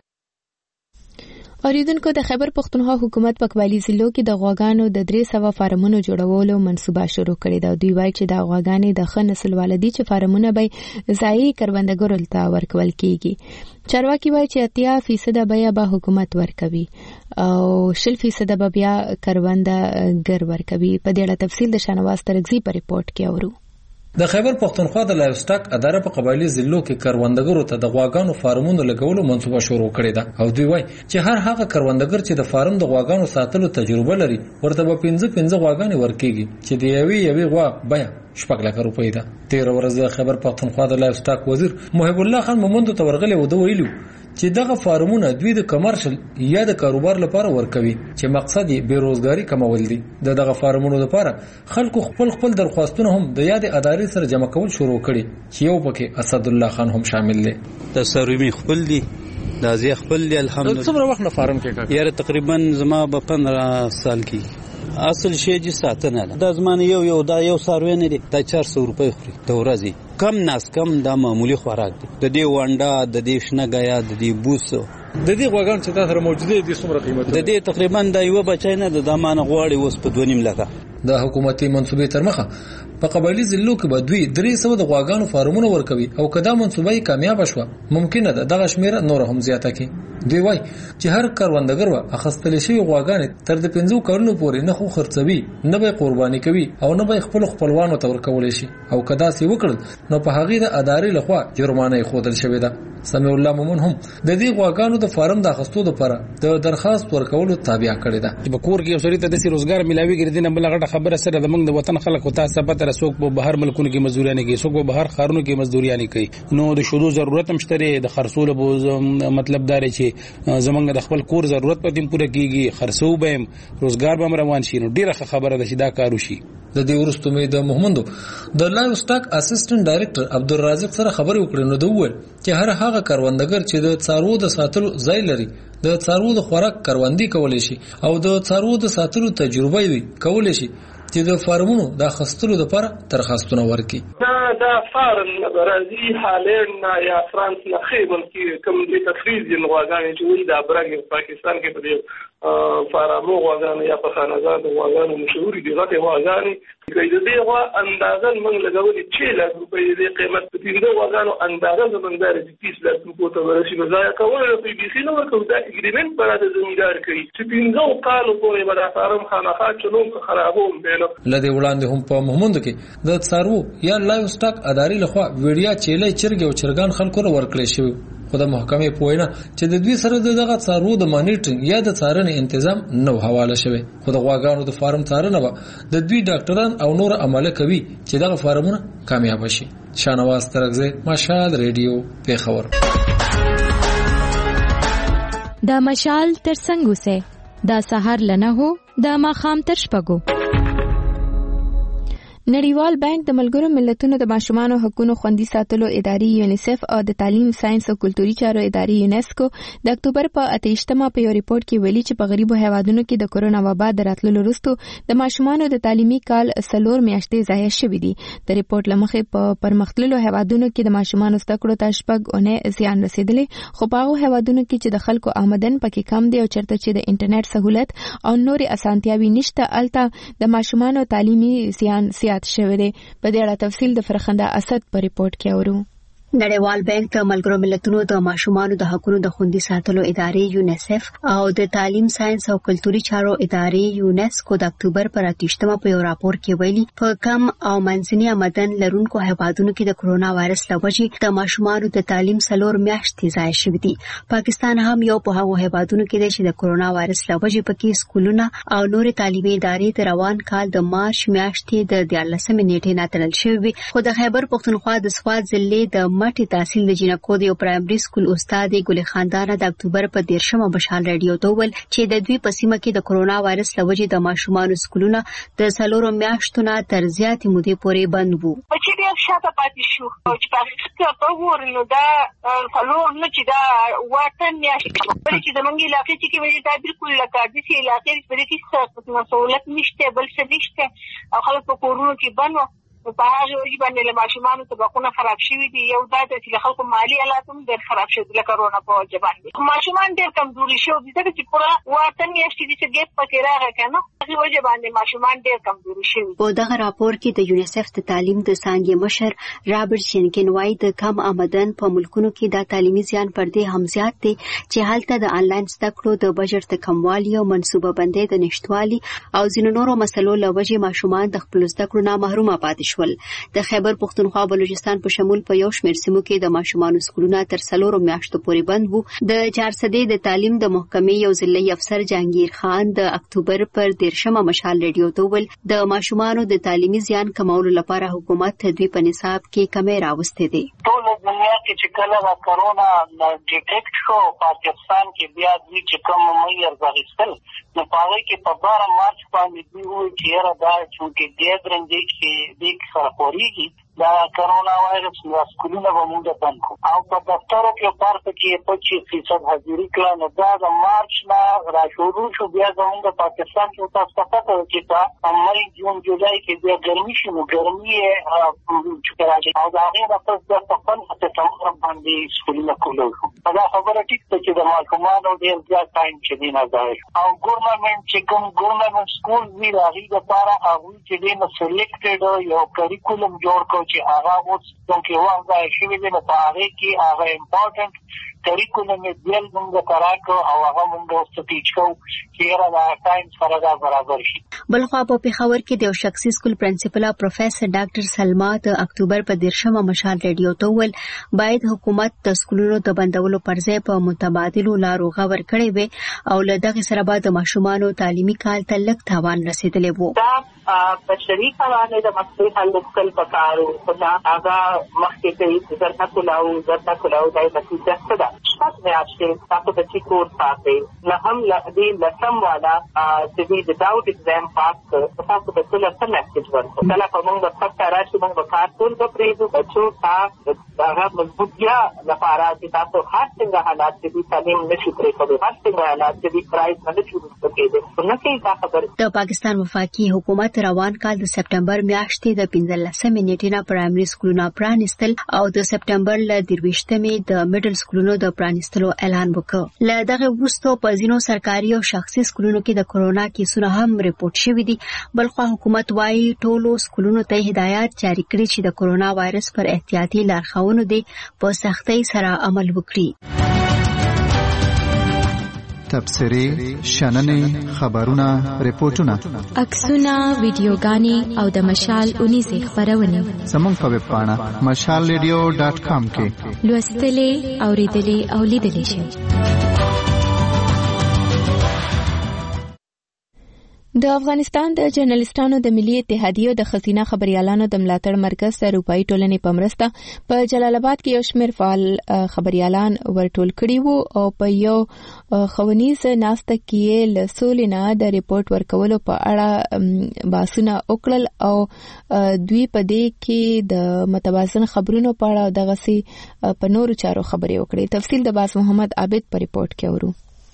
اوریدونکو د خیبر پښتونخوا حکومت په قبایلی ضلعو کې د غواګانو د 300 فارمونو جوړولو منصوبه شروع کړې ده. دوی وایي چې د غواګانې د ښه نسل والدي چې فارمونه به ځایي کروندګرو ته ورکول کیږي. چارواکي وایي چې 80% بیه به حکومت ورکوي او 60% به بیا کروندګر ورکوي. په دې اړه تفصیل د شانواز ترغزي په ریپورت کې اورو. د خیبر پښتونخوا د لایف سټاک اداره په قبایلی ضلعو کې کروندګرو ته د غواګانو فارمونو لګولو منصوبه شروع کړې ده او دوی وایي چې هر هغه کروندګر چې د فارم د غواګانو ساتلو تجربه لري ورته به 15 غواګانې ورکېږي چې د یوې غوا بیه 6 لک روپۍ ده. 13 ورځې د خیبر پښتونخوا د لایف سټاک وزیر محب الله خان مومند ته ورغلي و د ویلو چې دغه فارمونه دوی د کمرشل یا د کاروبار لپاره ورکوي چې مقصد یې بیروزګاری کمول دي. دغه فارمونو لپاره خلکو خپل درخواستونه هم د یاد ادارې سره جمع کول شروع کړي چې یو پکې اسد الله خان هم شامل دی. د سرومي خپل دي د ازي خپل دي الحمدلله. څومره وخت نه فارم کې یاره تقریبا زما به 15 سال کې اصل شی چې ساتنه ده د زمانه یو ساروی نه دي د 400 روپۍ خوري د ورځې کم ناس کم دا معمولی خوراک دي. د دې وانډا د دې شنګیا د دې بوسو د دې غواګان چې تاسو موجوده دي څومره قیمت د دې تقریبا د یو بچای نه د دمانه غواړي اوس په 2.5 لک د حکومتي منصوبې تر مخه په قبایلی ضلعو کې به دوی 300 د غواګانو فارمونه ورکوي او کدا منصوبه کامیاب شوه ممکنه ده دغه شمیر نور هم زیاته کی. دوی وایي چې هر کاروندګر و اخستل شي غواګانې تر د 15 کلونو پورې نه خو خرڅوي نه به قرباني کوي او نه به خپلوانو ته ورکول شي او کدا سی وکړل نو په هغه د ادارې لخوا جرمانه خودل شوې ده. سمیع الله مومن هم د دې غواګانو د فارم د اخستو لپاره د درخواست ورکولو تابع کړی ده. په کور کې اوسري ته د روزګار ملاوي ګرځي نه بل غټه خبره سره د موږ د وطن خلکو ته ثبت رسوک په بهر ملکونو کې مزدوريانه کوي څوک په بهر خارونو کې مزدوريانه کوي نو د شودو ضرورت هم شته د خرڅول مطلب دار چې زمونږ د خپل کور ضرورت پاتې پوره کیږي خرڅو به روزګار به روان شي نو ډیره خبره ده چې دا کارو شي. د دې ورستو مې د محمدو د لایو سټاک اسسټنټ ډایریکټر عبدالرازق سره خبرې وکړې نو دوی وویل چې هر هغه کاروندګر چې د څارو د ساتلو ځای لري د څارو د خوراک کاروندي کولای شي او د څارو د ساتلو تجربه وي کولای شي چې د فارمونو د خستلو لپاره درخواستونه ورکړي. دا فارم برازي هالند یا فرانس نه خېبل کې کوم د تفریز غواګانې چې وي د برګ پاکستان کې په فارمو غواګانې یا په خانزاد غواګانې مشهور دي غټه غواګانې د دې غوا اندازن موږ لګولې 6 لک روپۍ د قیمت په دې غواګانو اندازه زموندار دي 30 لک روپۍ ته ورشي نو ځای کول د پی بي سي نو ورکو دا اګریمنت پر د زمیندار کوي چې 15 کال پورې به د فارم خانخا چلون خرابوم لدې وړاندې هم په محمود کې د څارو یا لایو سټاک ادارې لخوا ویډیا چیلې چرګ او چرګان خلکو له ورکړې شوی خو د محکمې په وینا چې د دوی سره دغه څارو د مانیټرینګ یا د څارنې تنظیم نو حواله شوی خو د غواګانو د فارم څارنه به د دوی ډاکټران او نور عمله کوي چې دغه فارمونه کامیاب شي. شانواز ترغزه مشال ریډیو پیښور. دا مشال ترڅنګ اوسه دا سحر لنه هو دا ماخام تر شپګو. نړیوال بانک د ملګرو ملتونو د ماشومانو حقوقو خوندي ساتلو ادارې یونیسف او د تعلیم ساينس او کلتوري چارو ادارې یونسکو د اکتوبر په 28مه په یو ریپورت کې ویلي چې په غریبو هیوادونو کې د کورونا وبا د راتللو وروسته د ماشومانو د تعلیمي کال 4 میاشتې ضایع شوې دي. د ریپورت لمخې په پرمختللو هیوادونو کې د ماشومانو زده کړو ته شپږ زیان رسیدلی خو په هغه هیوادونو کې چې د خلکو آمدن پکې کم دی او چرته چې د انټرنیټ سہولت او نوري اسانتیاوي نشته الته د ماشومانو تعلیمي زیان شوی دی. په دې اړه تفصیل د فرخنده اسد په ریپورت کې اورو. نړیوال بانک د ملګرو ملتونو د ماشومانو د حقوقو د خوندي ساتلو ادارې یونیسف او د تعلیم ساينس او کلتوري چارو ادارې یونسکو د اکتوبر پر 28مه په یو راپور کې ویلي په کم او منځني آمدن لرونکو هیوادونو کې د کورونا وایرس لوجې د ماشومانو د تعلیم 4 میاشتې ضایع شوې دي. پاکستان هم یو په هغو هیوادونو کې دی چې د کورونا وایرس لوجې پکې سکولونه او نور تعلیمي ادارې د روان کال د مارچ میاشتې د 14 نیټې نه تړل شوې خو د خیبر پښتونخوا د سواد ضلع د مټي تحصیل د جنکو د پرایمري سکول استاد ګل خاندان د اکتوبر په 13مه بشال رادیو ته ول چې د دوی په سیمه کې د کورونا وایرس لوجې د ماشومانو سکولونه د 4 میاشتو نه تر زیاتې مودې پورې بند وو. چې ډېر شاته پاتې شو چې په پاور نو دا فلور نه چې دا وطن میاشتې چې د منګي علاقې چې ویل دا بالکل لکه د دې علاقې په کې څه مسؤلیت نشته بل څه نشته او خلک په کورونو کې بند په هغه وجه باندې له ماشومانو طبقونه خراب شوي دي. یو دا چې خلکو مالی حالات هم ډېر خراب شوي د کرونا په وجه باندې ماشومان ډېر کمزوري شوي دي چې پورا وطن یې چې ګپ پکې راغی کنه هغه وجه باندې ماشومان ډېر کمزوري شوي. په دغه راپور کې د یونیسف د تعلیم د څانګې مشر رابرټ شینکن وايي د کم آمدن په ملکونو کې د تعلیمي زیان پر دې هم زیات دي چې هلته د انلاین زده کړو د بجټ د کموالي او منصوبه بندۍ د نشټوالي او ځینو نورو مسلو له وجې ماشومان د خپل زده کړو نه محروم پاتې شول. د خیبر پښتونخوا بلوچستان په شمول په یو شمېر سیمو کې د ماشومانو سکولونه تر 4 میاشتو پورې بند وو. د 400 د تعلیم د محکمې یو ضلعي افسر جهانگیر خان د اکتوبر پر 13مه مشال ریډیو ته ول د ماشومانو د تعلیمي زیان کمولو لپاره حکومت تدوی په نصاب کې کمې راوستې دي. ټول دنیا کې چې کله د کرونا ډیټیکټ شو پاکستان کې بیا د کوم مېر ځغستل نو پاره کې په 12 مارچ باندې دوی چې را دا چې د درنګ کې د خبرېږي دا کرونا وایرس له سکولونو به موږ بند کړو او په دفترو کې پارت کې 25% حاضري کړه. نو دا د مارچ نه را شروع شو. بیا زموږ پاکستان کې تاسو ته پته وي چې په مې جون جولای کې بیا ګرمي شو. ګرمي چې راځي او دا هغه د پس د خپل ستاسو باندې سکولونه کولو. دا خبره ټیک ده چې د مالکمانو ډېر زیات ټایم چې دی نه ځای او ګورنمنت چې کوم ګورنمنت سکول وی راغی د لپاره هغه چې دی نو سلیکټډ یو کریکولم جوړ کړ چې هغه اوس څنګه وایي شوی دی. نو په هغه کې هغه امپورټنت کریکولم یې بیل موږ کراکو او هغه موږ اوس ټیچ کوو چې را ټایم سره دا برابر شي. بلخوا په پیښور کې د شخصي سکول پرنسپل پروفیسور ډاکټر سلما د اکتوبر په 13مه مشال ریډیو ته ویل باید حکومت د سکولونو د بندولو پر ځای په متبادلو لارو غور کړي وي او له دغه سره به د ماشومانو تعلیمي کال ته لږ تاوان رسیدلی وو. په شریک باندې د مسلې حل وکړل پکارو خدا هغه مخکې کې زرتا کولاو دای نتیجه څه ده شپږ میاشتې تاسو د چیکور ساتي نه هم لدې لسم والا چې د داوت ایگزام پاس تاسو په ټول څه میسج ورکړو. کله په موږ د فکر راشي موږ په کار ټول د پریزو بچو تاسو هغه مضبوطیا لپاره چې تاسو هر څنګه حالات چې تعلیم نشي پرې کوي هر څنګه حالات چې پرایز نه شي کېږي نو کې دا خبر د پاکستان وفاقي حکومت روان کال د سپټمبر میاشتې د 15 نیټې نه پرایمري سکولونو پرانیستل او د سپټمبر ل 23مې د میډل سکولونو د پرانیستلو اعلان وکړ. له دغه وروسته په ځینو سرکاري او شخصي سکولونو کې د کورونا کیسونه هم ریپورت شوي دي. بلخو حکومت وايي ټولو سکولونو ته هدایت جاری کړي چې د کورونا وایرس پر احتیاطي لارښوونو دي په سختۍ سره عمل وکړي. تبصرې، شننې، خبرونه، ریپورتونه، عکسونه، ویډیوګانې او د مشال اونیزې خبرونه زموږ په ویب پاڼه mashalradio.com کې لوستلې، اوریدلې او لیدلې شئ. د افغانستان د جرنالستانو د ملي اتحادیې د ښځینه خبريالانو د ملاتړ مرکز د اروپایي ټولنې په مرسته په جلال آباد کې یو شمېر فعال خبريالان ورټول کړي وو او په یو ښوونیز ناسته کې له سولې نه د ریپورت ورکولو په اړه بحثونه وکړل او دوی په دې کې د متوازن خبرونو په اړه دغسې په نورو چارو خبرې وکړي. تفصیل د باز محمد عابد په ریپورت کې اورو.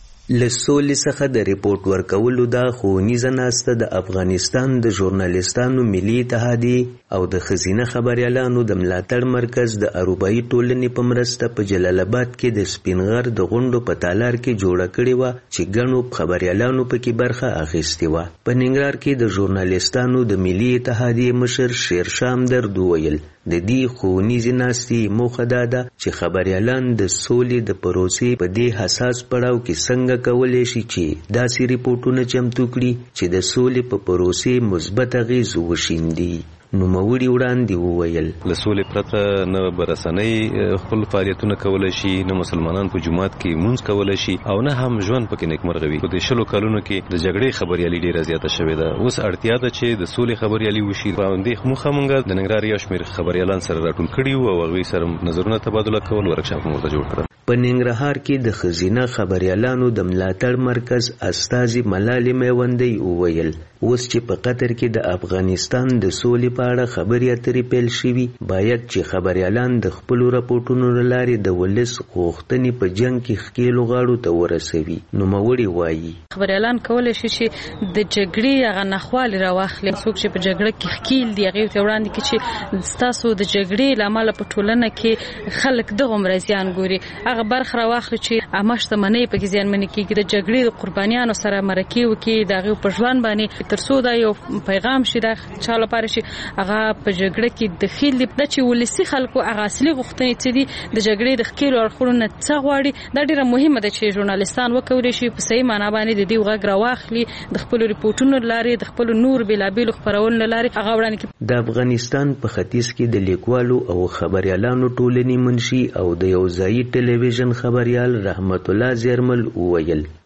لسولې څخه د ریپورت ورکولو دا ښوونیزه ناسته د افغانستان د ژورنالستانو ملي اتحادیې او د ښځینه خبریالانو د ملاتړ مرکز د اروپایي ټولنې په مرسته په جلال آباد کې د سپینغر د غونډو په تالار کې جوړه کړې وه چې ګڼو خبریالانو پکې برخه اخیستې وه. په ننګرهار کې د ژورنالستانو د ملي اتحادیې مشر شیرشاه همدرد وویل د دې ښوونیزې ناستې موخه دا ده چې خبریالان د سولې د پروسې په دې حساس پړاو کې څنګه کولی شي چې داسې ریپورټونه چمتو کړي چې د سولې په پروسې مثبت اغېز وشیندي. نوموړي وړاندې وویل له سولې پرته نه برسنۍ خپل فعالیتونه کولی شي، نه مسلمانان په جومات کې مونځ کولی شي او نه هم ژوند پکې نیکمرغه وي. په دې 20 کلونو کې د جګړې خبریالي ډېره زیاته شوې ده. اوس اړتیا ده چې د سولې خبریالي وشي. په همدې موخه موږ د ننګرهار یو شمېر خبریالان سره راټول کړي وو او هغوی سره نظرونه تبادله کول ورکشاپ موږ ته جوړ کړل. په ننګرهار کې د ښځینه خبریالانو د ملاتړ مرکز استازي ملالۍ میوندۍ وویل اوس چې په قطر کې د افغانستان د سولې په اړه خبرې اترې پیل شوي باید چې خبریالان د خپلو راپورټونو له لارې د ولس غوښتنې په جنګ کې ښکېلو غاړو ته ورسوي. نوموړي وایي خبریالان کولی شي چې د جګړې هغه ناخوالې راواخلي. څوک چې په جګړه کې ښکیل دي هغې ته وړاندې کړي چې ستاسو د جګړې له امله په ټولنه کې خلک دغومره زیان ګوري، هغه برخه راواخلي چې عامه شتمنۍ پکې زیانمنې کېږي، د جګړې د قربانیانو سره مرکې وکړي، د هغې په ژوند باندې تر څو دا یو پیغام شي دا چا لپاره شي هغه په جګړه کې د خیل دی چې ولسي خلکو هغه اصلي غوښتنې څه دي، د جګړې د ښکېلو اړخونو نه څه غواړي. دا ډېره مهمه ده چې ژورنالستان وکولی شي په صحیح معنا باندې د دې غږ راواخلي، د خپلو ریپورټونو له لارې، د خپلو نور بېلابېلو خپرونو له لارې هغه وړاندې کړي. د افغانستان په ختیځ کې د لیکوالو او خبریالانو ټولنې منشي او د یو ځایي ټلویزیون خبریال رحمت الله زیرمل وویل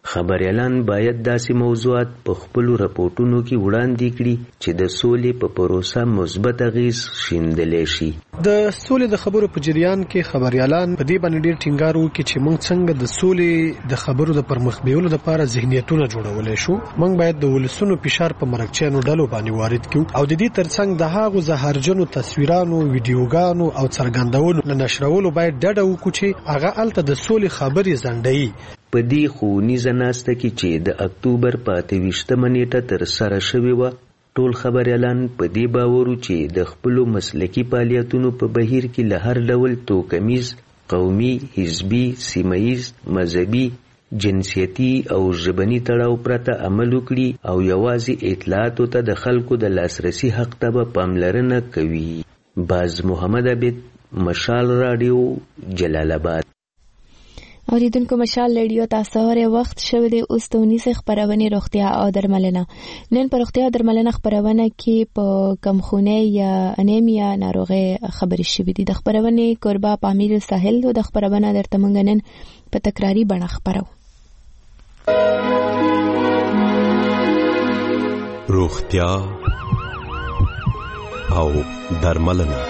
خبريالان باید داسې موضوعات په خپل راپورټونو کې وړاندې کړي چې د سولې په پروسه مثبت اغیز شیندلی شي. د سولې د خبرو په جریان کې خبريالان په دې باندې ډېر ټینګار وکړي چې موږ څنګه د سولې د خبرو د پرمخ بیولو لپاره ذهنیتونه جوړولای شو. موږ باید د ولسونو فشار په مرکچیانو ډلو باندې وارد کړو او د دې ترڅنګ د هغو زهرجنو تصویرانو، ویډیوګانو او څرګندونو له نشرولو باید ډډه وکړو چې هغه الته د سولې خبرې ځنډوي. په دې ښوونیزه ناسته کې چې د اکتوبر په 28مه نیټه ترسره شوې وه، ټول خبريالان په دې باور چې د خپلو مسلکي فعالیتونو په بهیر کې له هر ډول توکمیز، قومي، حزبي، سیمهیز، مذهبي، جنسیتي او ژبني تړاو پرته عمل وکړي او یوازې اطلاعاتو ته د خلکو د لاسرسي حق ته به پاملرنه کوي. باز محمد عبید، مشال رادیو، جلال آباد. اوریدونکو مشال رادیو تاسو هره وخت شوه د اوستونی څخه خبرونه روغتیا او درملنه. نن پر روغتیا او درملنه خبرونه کې په کمخونه یا انیمیا ناروغي خبرې شوې دي. د خبرونه قربا پامیر ساحل د خبرونه درته مونږ نن په تکراری بڼه خبرو. روغتیا او درملنه.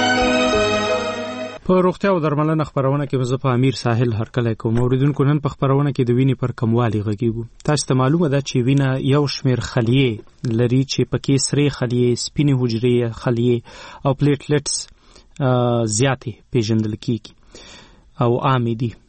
په روغتیا او درملنه خبرونه کې زه په امیر ساحل هرکلی کوم. اوریدونکو نن په خبرونه کې د وینې پر کموالي غږیږو. تاسو ته معلومه ده چې وینه یو شمیر خلیې لري چې پکې سرې خلیې، سپینې حجرې خلیې او پلیټلیټس زیاتې پیژندل کیږي او عامې دي.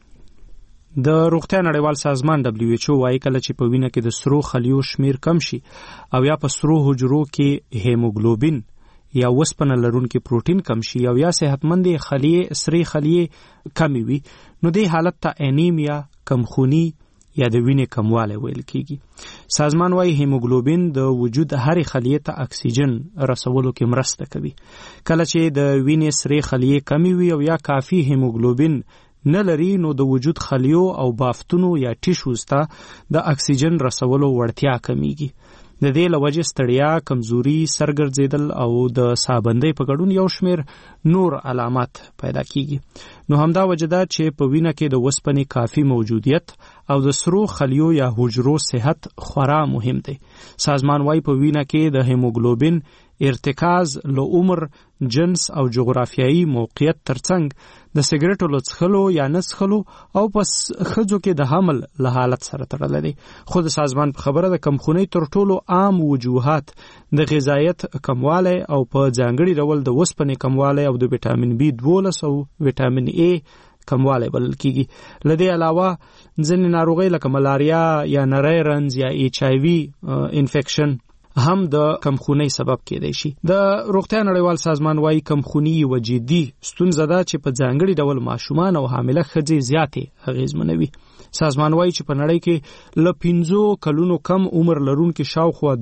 د روغتیا نړیوال سازمان WHO وايي کله چې په وینه کې د سرو خلیو شمیر کم شي او یا په سرو حجرو کې هیموګلوبین یا وسپنه لرونکي پروتین کم شي او یا صحتمندې خلیې سرې خلیې کمې وي، نو دې حالت ته انیمیا، کمخونی یا د وینې کموالی ویل کیږي. سازمان وايي هیموګلوبین د وجود هرې خلیې ته اکسیجن رسولو کې مرسته کوي. کله چې د وینې سرې خلیې کمې وي او یا کافي هیموګلوبین نه لري، نو د وجود خلیو او بافتونو یا ټیشوز ته د اکسیجن رسولو وړتیا کمیږي. د دې له وجې ستړیا، کمزوري، سرګرځېدل او د سابندۍ په ګډون یو شمیر نور علامات پیدا کیږي. نو همدا وجه ده چې په وینه کې د وسپنې کافي موجودیت او د سرو خلیو یا حجرو صحت خورا مهم دی. سازمان وايي په وینه کې د هیموګلوبین ارتکاز له عمر، جنس او جغرافیایي موقعیت ترڅنګ د سیګریټو له څښلو یا نه څښلو او په ښځو کې د حمل له حالت سره تړلی دی. خو د سازمان په خبره د کمخونۍ تر ټولو عام وجوهات د غذایت کموالی او په ځانګړي ډول د وسپنې کموالی او د ویټامین B12 او ویټامین A کموالی بلل کیږي. له دې علاوه ځینې ناروغۍ لکه ملاریا یا نری رنز یا HIV انفیکشن هم د کمخونۍ سبب کېدای شي. د روغتیا نړیوال سازمان وايي کمخوني یوه جدي ستونزه ده چې په ځانګړي ډول ماشومان او حامله ښځې زیاتې اغېزمنوي. سازمان وايي چې په نړۍ کې له 5 کلونو کم عمر لرونکي شاوخوا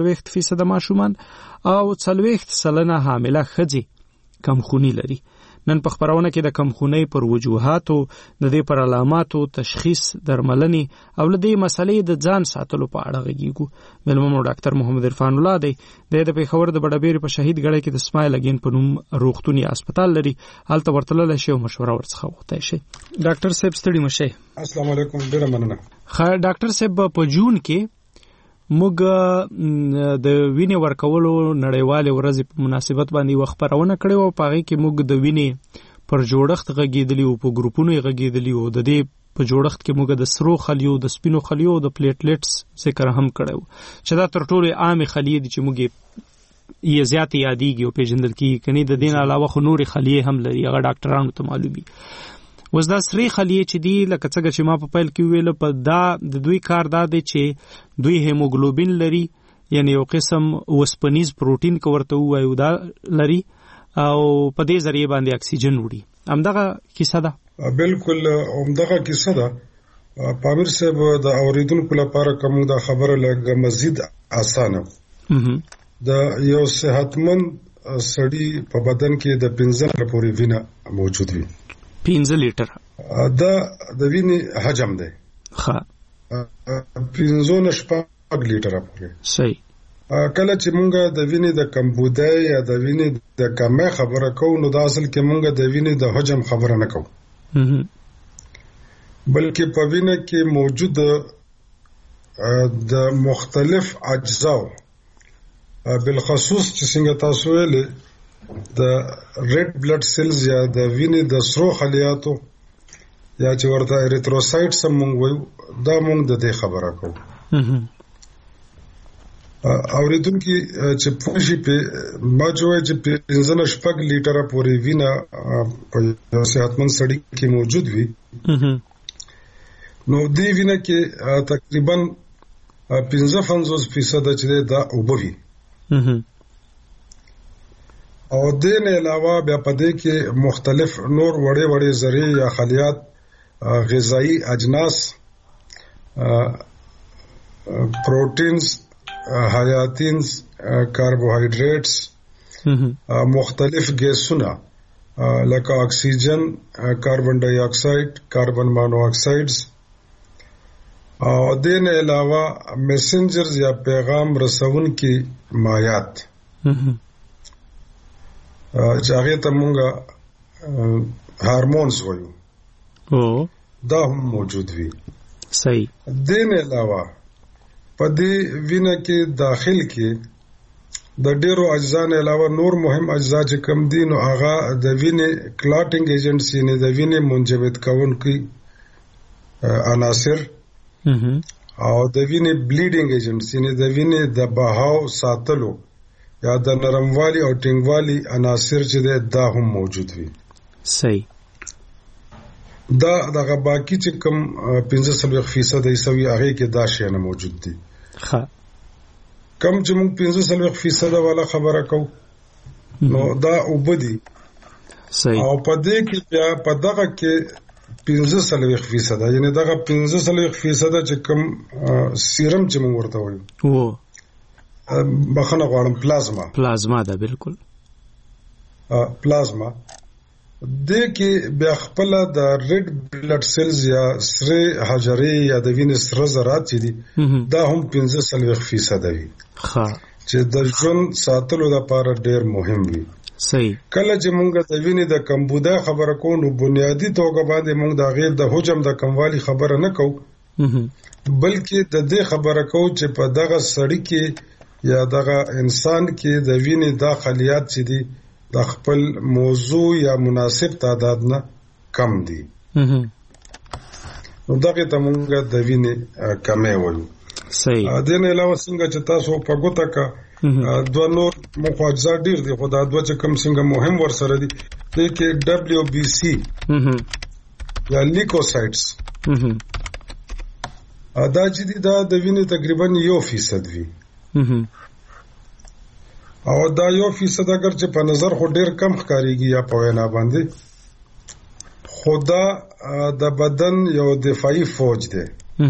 42% ماشومان او 40% حامله ښځې کمخوني لري. نن په خبرونه کې د کمخونۍ پر وجوهاتو، د دې پر علاماتو، تشخیص، درملنې او له دې مسلې د ځان ساتلو په اړه غږیږو. مېلمه مو ډاکټر محمد عرفان الله دی. د پېښور د بډابېرې په شهید ګړی کې د اسماعیل اګین په نوم روغتون یا هسپتال لري. هلته ورتللی شي او مشوره ورڅخه وغوښتی شي. ډاکټر صاحب ستړي مه شئ. السلام علیکم، ډېره مننه. ډاکټر صاحب په جون کې موږ د وینې ورکولو نړیوالې ورځې په مناسبت باندې یوه خپرونه کړې وه. په هغې کې موږ د وینې پر جوړښت غږېدلي وو، په ګروپونو یې غږېدلي وو. د دې په جوړښت کې موږ د سرو خلیو، د سپینو خلیو او د پلیټلیټس ذکر هم کړی وو چې دا تر ټولو عامې خلیې دي چې موږ یې زیاتې یادېږي او پېژندل کېږي. که نه د دې نه علاوه خو نورې خلیې هم لري، هغه ډاکټرانو ته معلومي. اوس دا سرې خلیې چې دي، لکه څنګه چې ما په پیل کې وویل، په دا د دوی کار دا دی چې دوی هیموګلوبین لري، یعنی یو قسم وسپنیز پروتین که ورته ووایو دا لري او په دې ذریعې باندې اکسیجن وړي. همدغه کیسه ده. بالکل همدغه کیسه ده. پامیر صاحب د اوریدونکو لپاره کوم دا خبره لږ مزید اسانه د یو صحتمند سړي په بدن کې د 15 لیټر پورې وینه موجود وي. 15 لیټر دا د وینې حجم دی. ښه 15 لیټر پورې. صحیح. کله چې مونږ د وینې د کمبودۍ یا د وینې د کمۍ خبره کوو، نو دا اصل کې مونږ د وینې د حجم خبره نه کوو، بلکې په وینه کې موجود د مختلف اجزاو بالخصوص چې څنګه تاسو ویلې د ریډ بلډ سیلز یا د وینې د سرو خلیاتو یا چې ورته اریتروسایټس موږ وایو دا موږ د دې خبره کوو. اوریدونکو چې پوښي په ماجوي چې 15 لیټره پورې وینه په صحتمند سړی کې موجود وي نو دې وینه کې تقریبا 55% چې دا اوبوي او دې نه علاوه بیا په دې کې مختلف نور وړې وړې ذرې یا خلیات غذایی اجناس پروتینز حیاتینز کاربوهایډریټس مختلف گیسونه لکه اکسیجن کاربن ډای اکساید کاربن مونو اکسایډز او دین علاوه میسنجرز یا پیغام رسون کی مایات چاغه ته مونږه هارمونز وایو دا هم موجود وي. صحیح. دین علاوه په دې وینه کې داخل کې د ډیرو اجزا نه علاوه نور مهم اجزا چې کم دي نو هغه د وینې کلاټینګ ایجنټس یعنی د وینې منجمد کوونکي عناصر او د وینې بلیډینګ ایجنټس یعنی د وینې د بهاو ساتلو یا د نرموالي او ټینګوالي عناصر چې دا هم موجود وي. صحیح. دا دغه باقی چې کم 15% ایسوي هغه کې دا شی نه موجود دي. ها کم چې موږ 15% والا خبره کو نو دا وبدي. صحیح. او په دې کې بیا په دغه کې 15% یعنی دغه 15% چې کم سیرم چې موږ ورته وایو بخنه غواړم پلازما ده بالکل پلازما دې کې بیا خپل د ریډ بلډ سیلز یا سره حجرې یا د وینې سره ذرات چې دي دا هم 15% وي چې د ژوند ساتلو لپاره ډېر مهم وي. صحیح. کله چې موږ د وینې د کمبوده خبره کوو نو بنیادی توګه باندې موږ د غیر د حجم د کموالي خبره نه کوو بلکې د دې خبره کوو چې په دغه سړی کې یا دغه انسان کې د وینې د خلیات چې دي د خپل موضوع یا مناسب تعداد نه کم دي نو دغه ته موږ د وینې کمې وایو. صحیح. د نه علاوه څنګه چې تاسو په ګوته کا دوه نور مخاجزه ډیر دي خو دا دوه چې کم څنګه مهم ور سره دي د کې WBC یا لیکوسایټس دا چې دا د وینې تقریبا 1% وي او دا 1% اگر چې په نظر خو ډیر کم ښکاریږي یا په وینا باندې خدا د بدن یو دفاعي فوج دی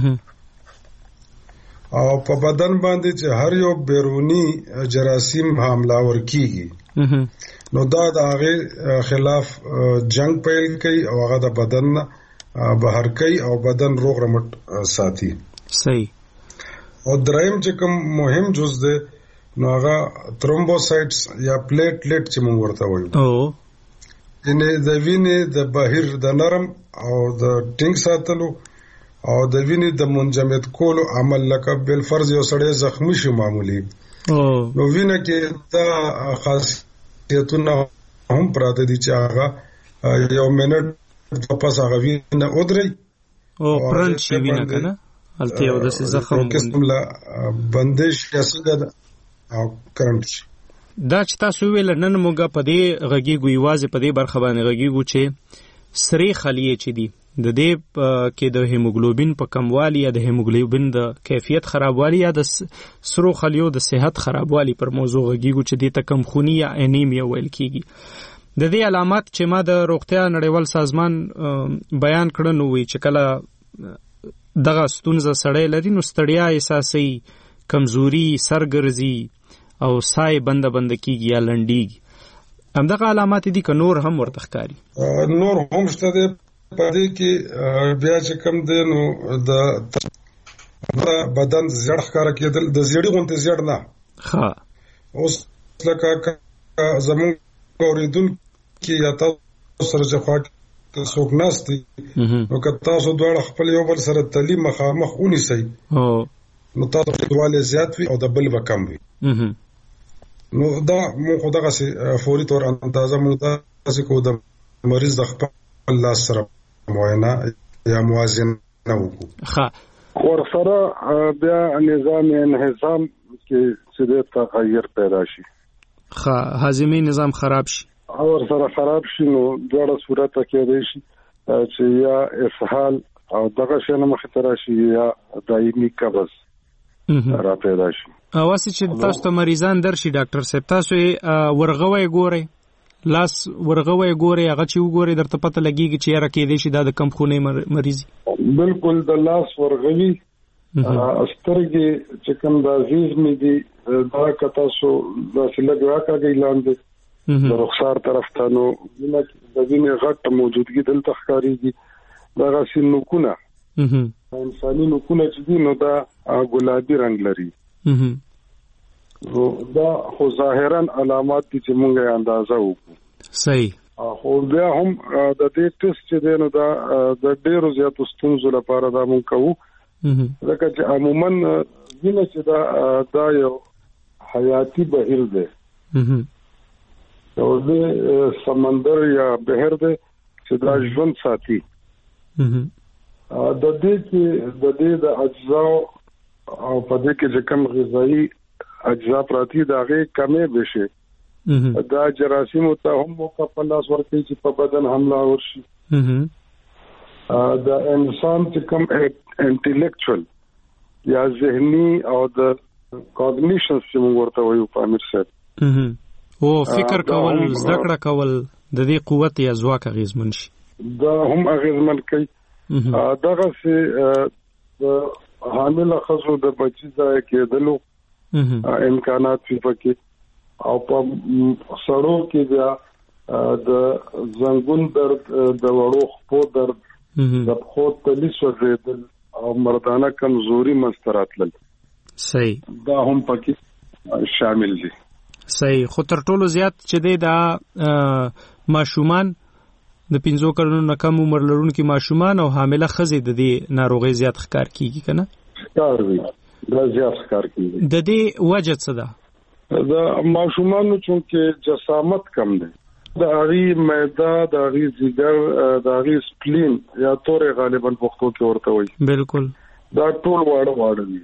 او په بدن باندې چې هر یو بیرونی جراثیم حمله ور کیږي نو دا د هغه خلاف جنگ پیل کوي او هغه د بدن بهر کوي او بدن روغ رمټ ساتي. صحیح. او دریم چې کوم مهم جز دی نو هغه ترومبوسایټس یا پلیټلیټ چې موږ ورته وایو یعنی د وینې د بهیر د نرم او د ټینګ ساتلو او د وینې د منجمد کولو عمل لکه بل فرض یو سړی زخمی شي معمولی نو وینه کې دا خاصیتونه هم پراته دي چې هغه یو منټ واپس هغه وینه ودري او پرنټ شي وینه کنه الته یو د زخم قسم لا بندش یا څنګه او کرنټ شي. دا چې تاسو ویل نن موږ په دې غږیږو یوازې په دې برخه باندې غږیږو چې سری خلیه چې دي د دې کې د هیموګلوبین په کموالي یا د هیموګلوبین د کیفیت خرابوالي یا د سرو خلیو د صحت خرابوالي پر موضوع غږیږو چې د کمخونی یا انیمیا ویل کیږي. د دې علامات چې ما د روغتیا نړیوال سازمان بیان کړنو وی چې کله دغه ستونزه سړی لري نو ستړیا احساسي کمزوري سرګرځي او سای بند کیږي یا لنډیږي همدغه علامات دي که نور هم ورته ښکاري؟ نور هم شته دي په دې کې بیا چې کم دی نو د بدن زیړ ښکاره کېدل د زیړي غونډې زیړ نه اوس لکه زمونږ اورېدونکي یا تاسو سره چې خوا کې څوک ناست دي نو که تاسو دواړه خپل یو بل سره تلي مخامخ ونیسئ نو تاسو خپلواله زیات وي او د بل وکم وي نو دا مو خدغه سي فوري تور اندازه مو تاسو کو د مریض د خپل لاس سره معاینه یا موازنه وکړو ښه ورسره بیا نظام انهضام کې څه د تغیر پیدا شي ښه هاضمي نظام خراب شي او ورسره خراب شي نو دغه صورت کې دی شي چې یا اسهال او دغه شنه مخ ته راشي یا دایمي قبض را پیدا شي اواسي چې تاسو ته مریضان درشي ډاکټر صاحب تاسو ورغوي ګوري لاس ورغوي ګوري هغه چې وګوري درته پته لګيږي چې یاره کې دې شي دا د کم خونې مریضي بالکل د لاس ورغوي استرګي چې کوم د عزیز می دي دا کتا سو د سلګوا کاږي لاندې د رخسار طرف ته نو د وینې غټ موجودګي دلته ښکاریږي دا غسي نوکونه انساني نوکونه چې دي نو دا ګلابي رنگ لري نو دا خو ظاهرا علامات دي چې موږ یې اندازه وکړو صحیح خو بیا هم د دې ټیسټ چې دی نو دا د ډېرو زیاتو ستونزو لپاره دا موږ کوو ځکه چې عموما وینه چې دا یو حیاتي بهیر دی او د سمندر یا بهر دی چې دا ژوند ساتي د دې د اجزا او په دې کې چې کوم غذایی اجزا پراتی دا غي کمې بشي دا جراثیم ته هم په پلاس ورته چې په بدن حمله ورشي دا انسان چې کوم انټلیکچوال یا ذهني او د کوګنیشن چې موږ ورته وایو په امیر صاحب او فکر کول ذکر کول د دې قوت یا ځواک اغیزمن شي دا هم اغیزمن کوي دغه سي حامل خصو د بچی ځای کېدلو امکانات پکې او په سړو کې بیا د زنګون درد د وړو خپو درد د خو تلیس وزیدل او مردانه کمزوري مستراتل صحیح دا هم پکې شامل دي صحیح خو تر ټولو زیات چې دا ماشومان د 15 کلونو نه کم عمر لرونکو ماشومان او حامله ښځې د دې ناروغي زیات ښکار کیږي کنه ښکار وي دا زیات ښکار کیږي د دې وجه څه ده د ماشومانو چې جسامت کم دی د اغي معده د اغي ځګر د اغي سپلین یا تورې غالبا پښتو کې ورته وایي بالکل دا ټول واړه دي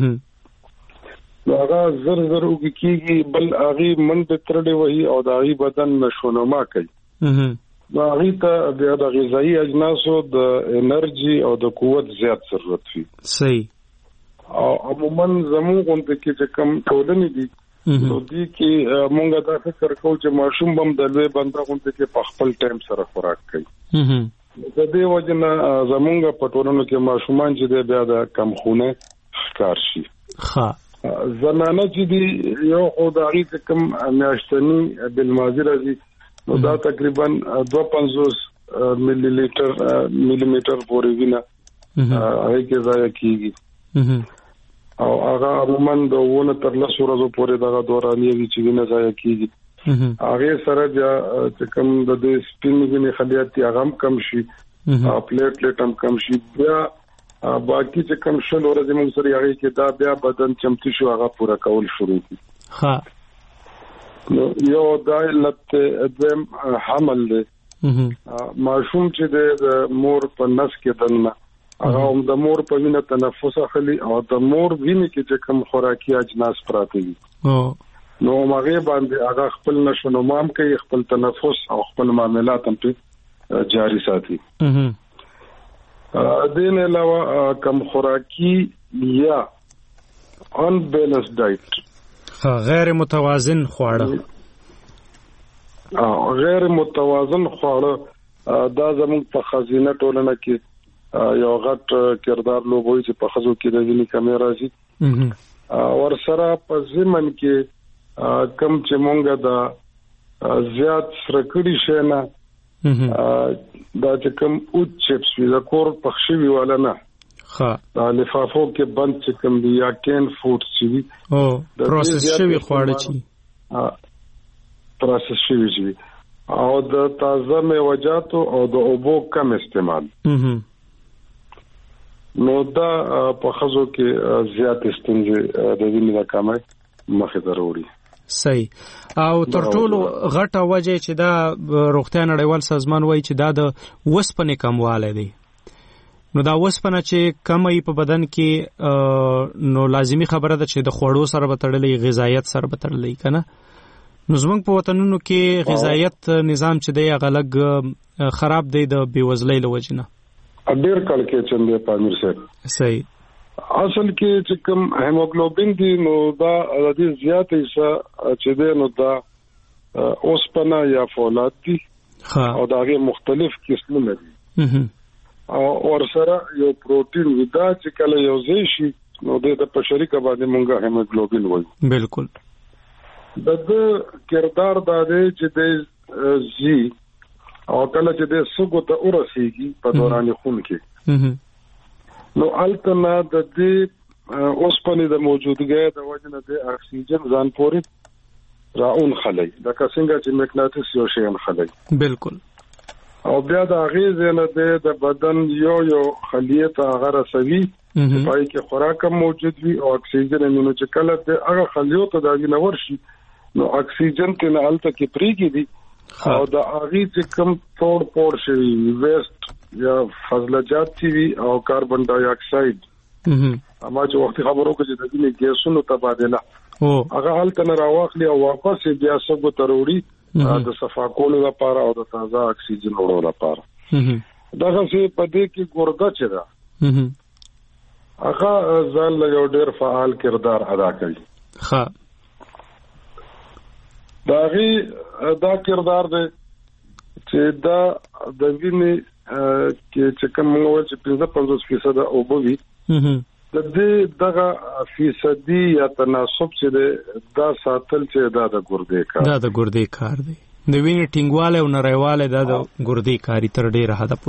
هغه زر وګکیږي بل اغي منډه ترډه وهي او د اغي بدن نشونما کوي دا اغي ته د غذایی اجناسو د انرژي او د قوت زیات ضرورت وي صحیح او عموما زموږ غونډه کې چې کم ټولنې دي نو دي کې مونږ دا فکر کوو چې ماشوم بم د لوی بنده غونډه کې په خپل ټایم سره خوراک کوي د دې وجنه زموږ په ټولنو کې ماشومان چې بیا د کم خونه ښکار شي ښه زنانه چې دی یو خدایي کم میاشتنی بالمازی راځي نو دا تقریبا 250 ملي میټر پورې وینه هغه کې ځای کیږي او هغه عموما د ونه تر 10 ورځې پورې دغه دوراني وی چې وینه ځای کیږي هغه سره چې کوم د دې سپین وینې خلیات هغه کم شي پلیټلیټ هم کم شي بیا باقي چې کوم شل ورځې موږ سره هغه کې دا بیا بدن چمتي شو هغه پورا کول شروع کی ها نو یو دایلت دم حمل له ماشوم چې د مور په نس کې دنه هغه هم د مور په وینه تنفس اخلي او د مور وینې کې چې کوم خوراکي اجناس پراته دي نو هغه باندې هغه خپل نشونمام کوي خپل تنفس او خپل معاملات هم جاری ساتي دین علاوه کم خوراکي یا ان بیلنس ډایټ غیر متوازن خواړه غیر متوازن خواړه دا زموږ په خزینه ټولنه کې یو غټ کردار لوبوي چې په خزو کې د وینې کمې راځي ورسره په ځمن کې کم چې مونږه دا زیات سرکړی شنه دا چې کوم او چپس وی دا کور پخشوي ولا نه ها دا لفافو کې بند چې کوم دی یا کین فود چې او پروسس شوی خواړه چې پروسس شوی او د تازه میوه‌جاتو او د اوبو کم استعمال نو دا په خزو کې زیات ستونزې د وینې د کمای مخې ته وروړي. صحیح. او تر ټولو غټه وجه چې دا روغتیا نړیوال سازمان وایي چې دا د وسپنې کموالی دی. نو دا وسپنه چې کمه په بدن کې نو لازمی خبره ده چې د خوړو سره به تړلې، غذایت سره به تړلې کنه. نو زمونږ په وطنونو کې غذایت نظام چې دی هغه لږ خراب دی د بېوزلۍ له وجې نه. ډېر کال کې چندې پامیر صاحب. صحیح. اصل کې چې کوم هیموګلوبین دی نو دا د دې زیات حصہ چې دی نو دا اوسپنه یا فولاد دي او دا غي مختلف قسمونه دي او سره یو پروتین ودا چې کله یو ځای شي نو د پشریکه باندې مونږه هیموګلوبین وایي. بالکل. د کردار دا دی چې د زی او کله چې د سګو ته ورسیږي په دوران خون کې نو التنا د دې اوسپنې د موجودګۍ د وجه نه د اکسیجن ځان پورې راون خلای د څنګه چې مقناطیس یو شی خلای. بالکل. او بیا د اغیزه نه د بدن یو خلیه ته هغه رسوي پای کې خوراک موجود وي او اکسیجن نو چې کله د هغه خلیو ته د وینور شي نو اکسیجن ته نه الته کې پریږي دي او د اغي چې کم ټوړ پور شي ویسټ یا فضلجات تی وی او کاربن ډای اکساید اما چې وخت خبرو کې د دې ګیسونو تبادله هغه حالت نه راوخلی او واپس بیا سګو تروړي د صفا کولو لپاره او د تازه اکسیجن وړلو لپاره. دغه څه په دې کې ګورده چې دا هغه ځان له یو ډېر فعال کردار ادا کوي. ها دا کردار دی چې دا د وینې کې چې کوم وایي چې 55% او بوي د دې دغه فیصدي یا تناسب چې دا ساتل چې دا د ګردې کار دی. د وینې ټینګواله او نریواله دا د ګردې کاری تر ډیره حد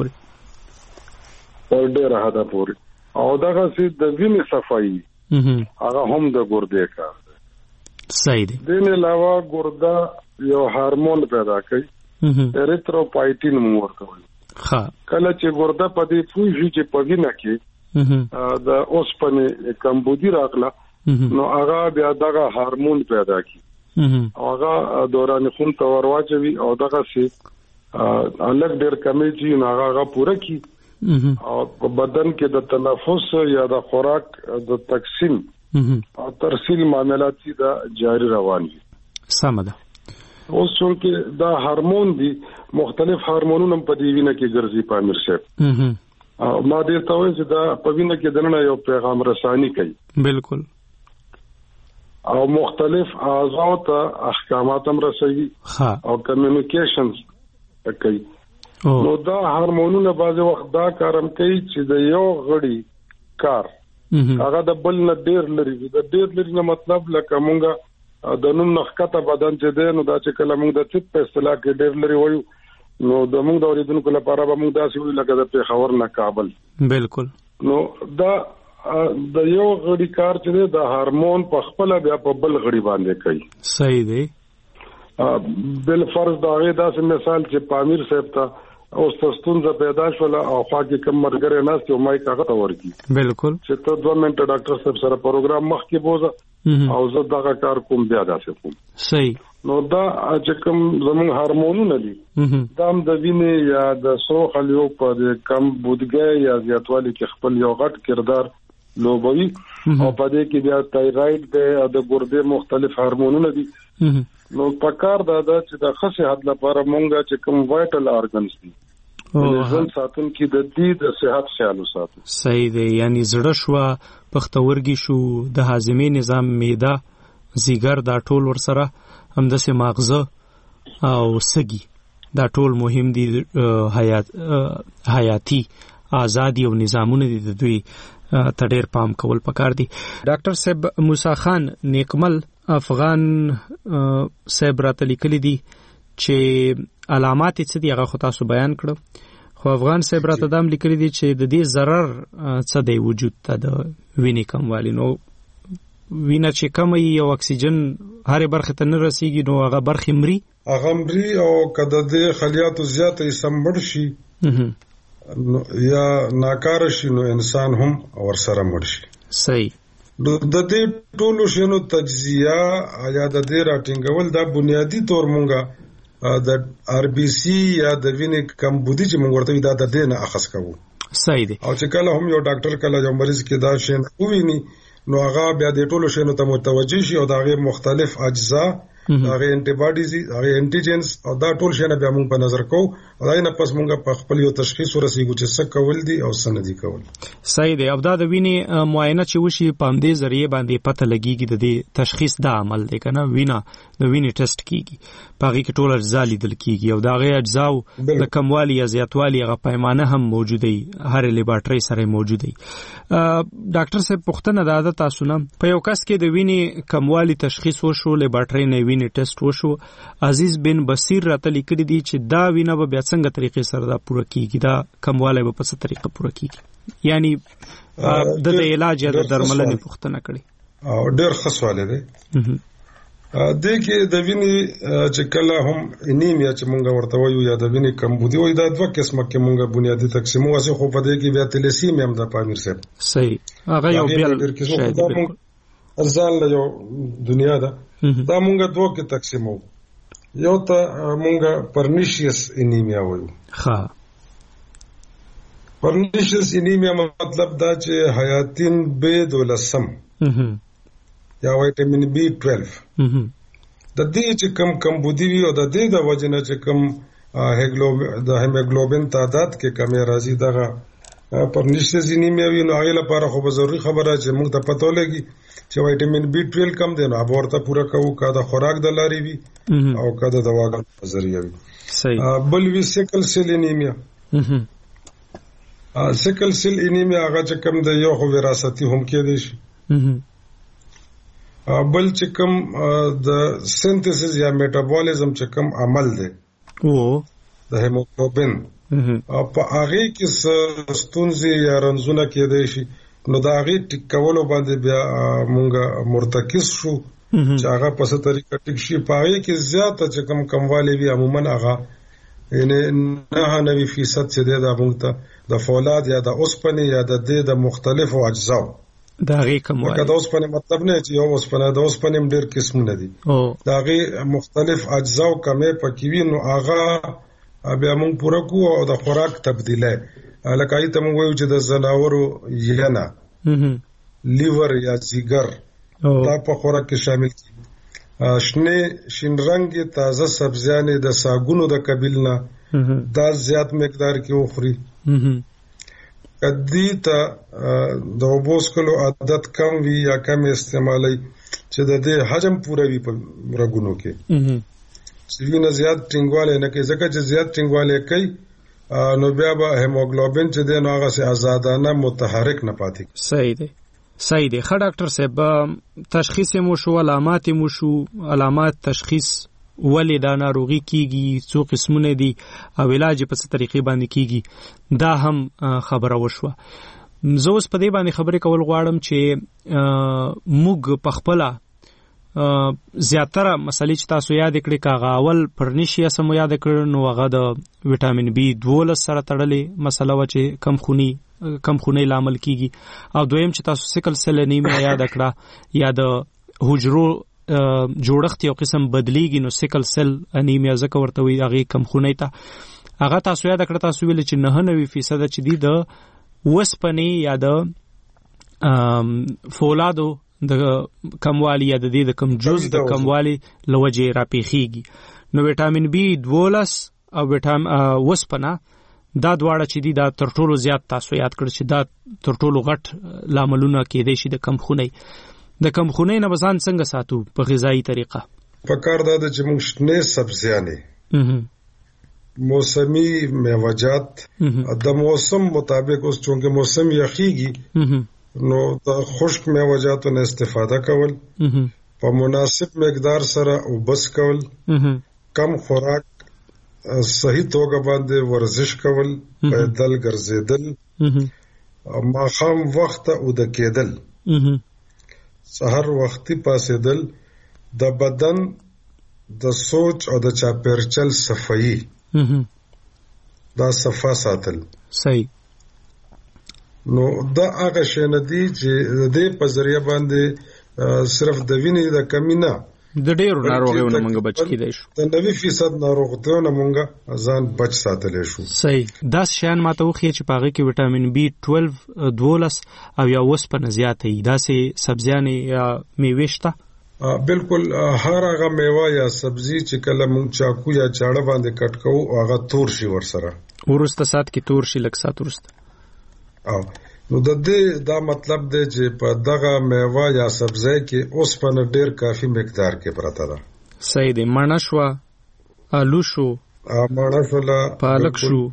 پورې او دغه چې د وینې صفایي هغه هم د ګردې کار دی. صحیح دی. د نه علاوه ګرده یو هورمون پیدا کوي اریتروپایټین ورته وایي. کله چې ګرده په دې پوښي چې په وینه کې د اوسپنې کمبودي راغله نو هغه بیا دغه هورمون پیدا کوي هغه دوران خون ته ورواچوي او دغه سي الګ ډېر کمی چې هغه پوره کی او په بدن کې د تنفس یا د خوراک د تقسیم او ترسیل معاملات دا جاری روان دي. سم ده. اوس چې دا هورمون دي مختلف هورمونونه په دې وینه کې ګرځي پامیر صاحب. ما دې ته وایي چې دا په وینه کې دنه یو پیغام رسانی کوي. بالکل. او مختلف اعضاء ته احکامات هم رسوي او کمیونیکیشنز کوي. نو دا هورمونونه بعض وخت دا کارم کوي چې د یو غړي کار هغه د بل نه ډیر لري. د ډیر لري نه مطلب لکه مونږه د نوم نخکته بدن چې دی نو دا چې کله موږ د طب په اصطلاح کې ډېر لري وایو نو د موږ د اوریدونکو لپاره به موږ داسې وایو لکه د پیښور نه کابل. بالکل. نو دا د یو غړي کار چې دی د هورمون په خپل بیا په بل غړي باندې کوي. صحیح دی. بل فرض دا غي داسې مثال چې پامیر صاحب ته اوس ستونزه پیدا شول او خوا کې کم مرګره ناست او مایک هغه ته ورکی. بالکل. چې ته 2 منټه ډاکټر صاحب سره پروګرام مخ کې بوزه او زه دغه کار کوم بیا داسې کوم. صحیح. نو دا چې کوم زموږ هورمونونه دي دا هم د وینې یا د سرو خلیو په کم بودګۍ یا زیاتوالي کې خپل یو غټ کردار لوبوي او په دې کې بیا تایراید دی او د ګردې مختلف هورمونونه دي. نو پکار دا چې د ښه صحت لپاره مونږه چې کوم وایټل ارګنز دي ځان ساتون کې د دې د صحت خیال وساتو. صحیح دی. یعنی زړه شو پښتورګي شو د هاضمې نظام معده زیګر دا ټول ورسره همداسې ماغزه او سږي دا ټول مهم دي. حیاتي آزادي او نظامونه دي د دوی ته ډېر پام کول پکار دي. ډاکټر صاحب موسی خان نیکمل افغان صاحب راته لیکلي دي چې علامات څه دي هغه خو تاسو بیان کړو خو افغان صاحب راته دا هم لیکلي دي چې د دې ضرر څه دی وجود ته د وینې کموالي. نو وینه چې کمه وي او اکسیجن هرې برخې ته نه رسیږي نو هغه برخې مري او کله د خلیاتو زیاته سمبړ شي یا ناکاره شي نو انسان هم ورسره مړ شي. صحیح. د دې ټولو شنو تجزیه یا د دې راټینګول دا بنیادی تور مونږه د آر بي سي یا د وینې کمبودي چې مونږ ورته دا د دې نه اخذ کوو. صحیح دی. او چې کله هم یو ډاکټر کله یو مریض کې دا شین وویني نو هغه بیا د ټولو شنو ته متوجه شي او دا غي مختلف اجزا هغه انټي باډیز هغه انټيجنز او دا ټول شنه بیا موږ په نظر کوو او دا نه پس موږ په خپل یو تشخیص ورسېږو چې څه کول دي او څه نه دي کول. صحیح دی. او دا د وینې معاینه چې وشي په همدې ذریعہ باندې پته لګیږي د دې تشخیص دا عمل دی کنه وینا د وینې ټیسټ کیږي پاږي کې ټول اجزا لیدل کیږي او دا غي اجزا د کموالي یا زیاتوالي هغه پیمانه هم موجوده وي هر لیبارټري سره موجوده وي. ډاکټر صاحب پوښتنه ده تاسو نه په یو کس کې د وینې کموالي تشخیص وشو لیبارټري نه وینې ټیسټ وشو عزیز بن بصیر راته لیکلي دي چې دا وینه به بیا څنګه طریقې سره دا پوره کیږي دا کموالی به په څه طریقه پوره کیږي یعنی د علاج یا د درملنې پوښتنه کړي. او ډېر ښه سوال دی. د کې د وینې چې کله هم انیمیا چې مونږ ورته وایو یا د وینې کمبودي وایي دا دوه قسمه کې مونږ بنیادی تقسیم واسه خو په دې کې بیا تلسیمیا هم د پامیر صاحب. صحیح. هغه یو بیل ارزان له یو دنیا ده دا مونږ دوه کې تقسیمو. یو ته مونږ پرنیشیس انیمیا وایو. ها پرنیشیس انیمیا مطلب دا چې حیاتین B12 یا ویټامین B12 د دې چې کمبودي وي او د دې د وجنه چې کم د هیموګلوبین تعداد کې کمی راځي دغه پرنیشیس انیمیا وي نو هغه لپاره خو به ضروري خبره چې موږ ته پته ولګي چې ویټامین B12 کم دی نو هغه ورته پوره کوو کا د خوراک د لاري وي او کا د دواګانو ذریعہ وي. صحیح. بل وی سیکل سیل انیمیا. سیکل سیل انیمیا هغه چې کم د یو خو وراثتي هم کې دي شي. بل چې کم د سنتھسس یا میټابولیزم چې کم عمل دی د هیموګلوبین په هغه کې ستونزې یا رنځونه کېدای شي نو دا هغه ټیکولو باندې بیا مونږه مرتکز شو چې هغه په څه طریقه ټیک شي په هغه کې زیاته چې کموالی وي عموما هغه یعنی 99% چې د مونږ ته د فولاد یا د اوسپنې یا د مختلفو اجزاو دا غي کموالی دا اوسپنې مطلب نه چې یو اوسپنه د اوسپنې ډېر قسمونه دي دا غي مختلف اجزاو کمې پکې وي نو هغه بیا مونږ پوره کوو او د خوراک تبدیله لکه ایته مونږ وایو چې د زناورو ینا لیور یا جگر دا په خوراک کې شامل دي. شنه شین رنگي تازه سبزیانې د ساګونو د قبیلنا دا زیات مقدار کې وخوري. کدی ته د وبوسکلو عادت کم وی یا کم استعمالي چې د دې حجم پوره وي په رګونو کې سوینه زیات ټینګواله نه کوي ځکه چې زیات ټینګواله کوي نو بیا به هیموګلوبین چې د نوغه سي آزادانه متحرک نه پاتې. صحیح دی. صحیح دی. ښه ډاکټر صاحب تشخیص مو شو علامات مو شو علامات تشخیص ولې دا ناروغي کیږي څو قسمونه دي او علاج په څه طریقې باندې کیږي دا هم خبره وشوه. زه اوس په دې باندې خبرې کول غواړم چې موږ په خپل زیاتره مسلې چې تاسو یاد کړئ کاغه اول پرنیشیا سم یاد کړئ نو هغه د وټامین B12 سره تړلې مسله و چې کم خونې لامل کیږي او دویم چې تاسو سیکل سیل انیمیا یاد کړه یا د حجرو جوړښت یو قسم بدلیږي نو سیکل سیل انیمیا ځکه ورته وي هغه کم خونې ته هغه تاسو یاد کړه تاسو ویل چې 99% چې دی د وسپنې یا د فولادو د کموالی یا د دې د کم جز د کموالی لوجه راپیخیږي نو وټامین B12 او وسپنه دا دواړه چې دي دا تر ټولو زیات تاسو یاد کړئ چې دا تر ټولو غټ لاملونه کېدای شي د کم خونې نه بزان څنګه ساتو په غذایی طریقه په کار دا چې موږ شنه سبزیانې موسمی میوه‌جات د موسم مطابق اوس چونکه موسم یخیږي نو د خشک میوه‌جاتو نه استفاده کول په مناسب مقدار سره او بس کول کم خوراک صحیح توګه باندې ورزش کول پیدل ګرځیدل ماښام وخت او د کېدل سحر وختي پاسېدل د بدن د سوچ او د چاپیرچل صفائی دا صفا ساتل صحیح. نو دا هغه شی نه دی چې د دې په ذریعہ باندې صرف د وینې د کمی نه د ډېرو ناروغیو نه موږ بچ کیدای شو. د 90% ناروغیو نه موږ ځان بچ ساتلی شو. صحیح. دا شیان ماته وخی چې پاغه کې وټامین B12 12 او یا اوسپنه زیاته ای. دا سه سبزیانې یا میوې شته؟ بالکل هر هغه میوه یا سبزی چې کله موږ چاکو یا چاړه باندې کټ کوو هغه تور شي ورسره ورسته سات کې تور شي لکه سات ورسته. نو د دې دا مطلب دی چې په دغه میوه یا سبزی کې اوسپنه ډیر کافي مقدار کې پراته ده. صحیح دی. مڼه شو، آلو شو، مڼه شو، پالک شو،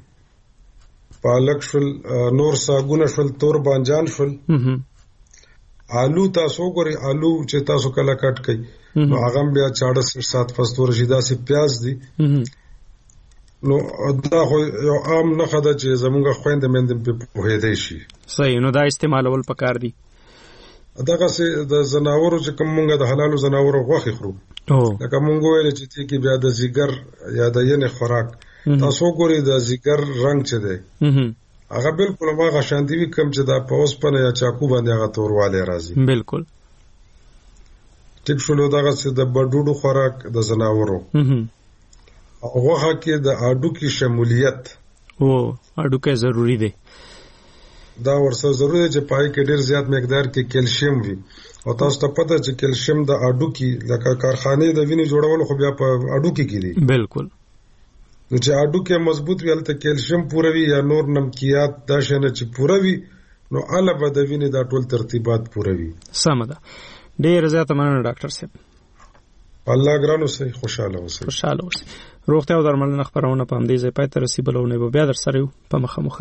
نور ساګونه شول، تور بانجان شول. آلو تاسو ګوري، آلو چې تاسو کله کټ کړئ نو هغه بیا 4-7 فصلو رشیدا سي پیاز دي. نو دا خو یو عام نه خده چې زمونږ خويند مند په پوهېدای شي. صحیح. نو دا استعمالول پکار دي. دغه سي د زناورو چې کوم مونږ د حلالو زناورو غوښه خورو لکه مونږ ویل چې تی کې بیا د زیګر یا د ینې خوراک تاسو ګوري د زیګر رنگ چه دی هغه بالکل هغه شاندې وي کوم چې دا په اوسپنه یا چاکو باندې هغه تورواله راځي. بالکل ټیک شلو دغه سي د بډوډو خوراک د زناورو هغه کې د اډو کې شمولیت اډو کې ضروری دی. دا ورسره ضروري دی چې پای کې ډیر زیات مقدار کې کیلشیم وي او تاسو ته پته چې کیلشیم د اډو کې لکه کارخانه د وینې جوړول خو بیا په اډو کې کیږي. بالکل. نو چې اډو کې مضبوط وي هلته کیلشیم پوره وي یا نور نمکیات دا شنه چې پوره وي نو اله به د وینې دا ټول ترتیبات پوره وي. سم ده. ډیر زیات مننه ډاکټر صاحب. الله ګرانو سي خوشاله اوسئ. روغتیا او درملنه خبرونه په همدې ځای پای ته رسیدلونه به بیا در سره یو په مخه.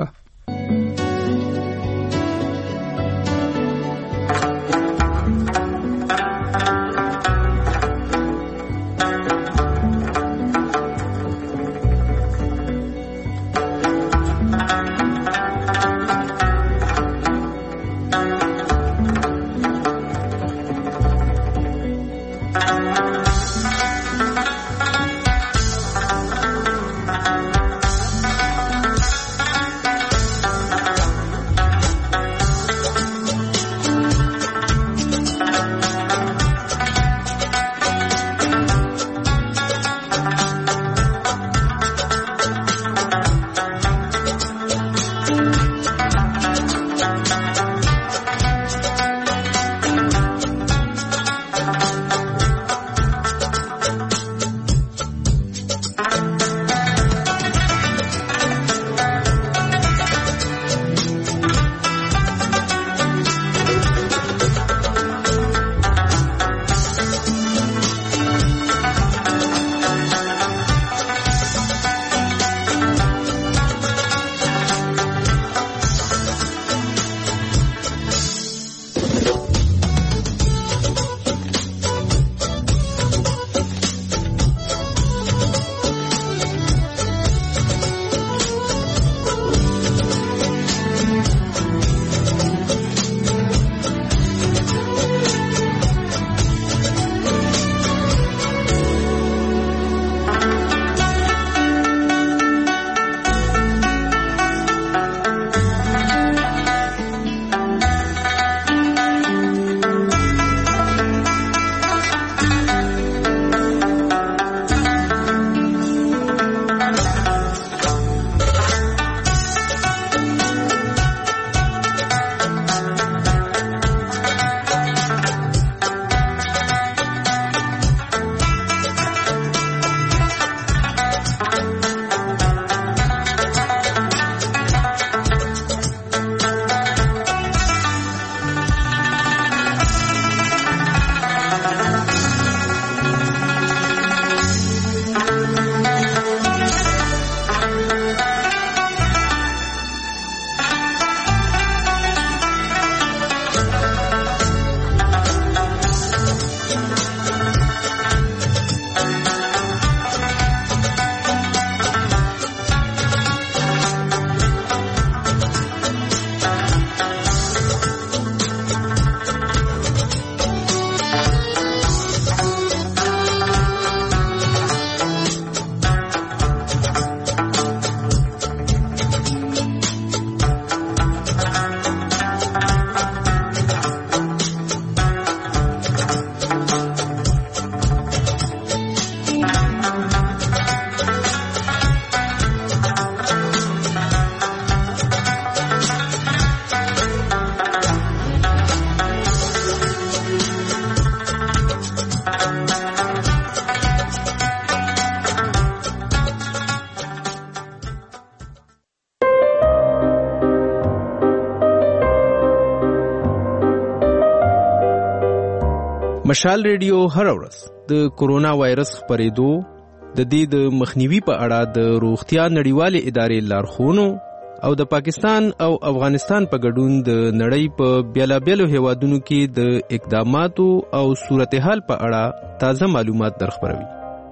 مشال ریډیو هر ورځ د کورونا وایرس خپرېدو د دې د مخنیوي په اړه د روغتیا نړیوالې ادارې لارښوونو او د پاکستان او افغانستان په ګډون د نړۍ په بیلابیلو هیوادونو کې د اقداماتو او صورتحال په اړه تازه معلومات درخبروي.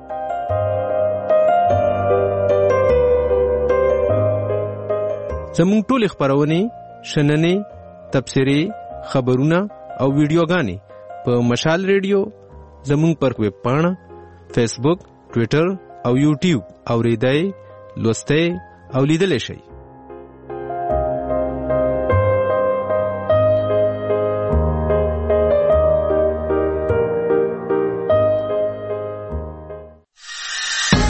زموږ ټول خبرونه، شننې، تبصرې، خبرونه او ویډیوګانې په مشال ریډیو، زموږ پر ویب پاڼه، فیسبوک، ټویټر او یوټیوب اوریدای، لوستای او لیدلای شئ.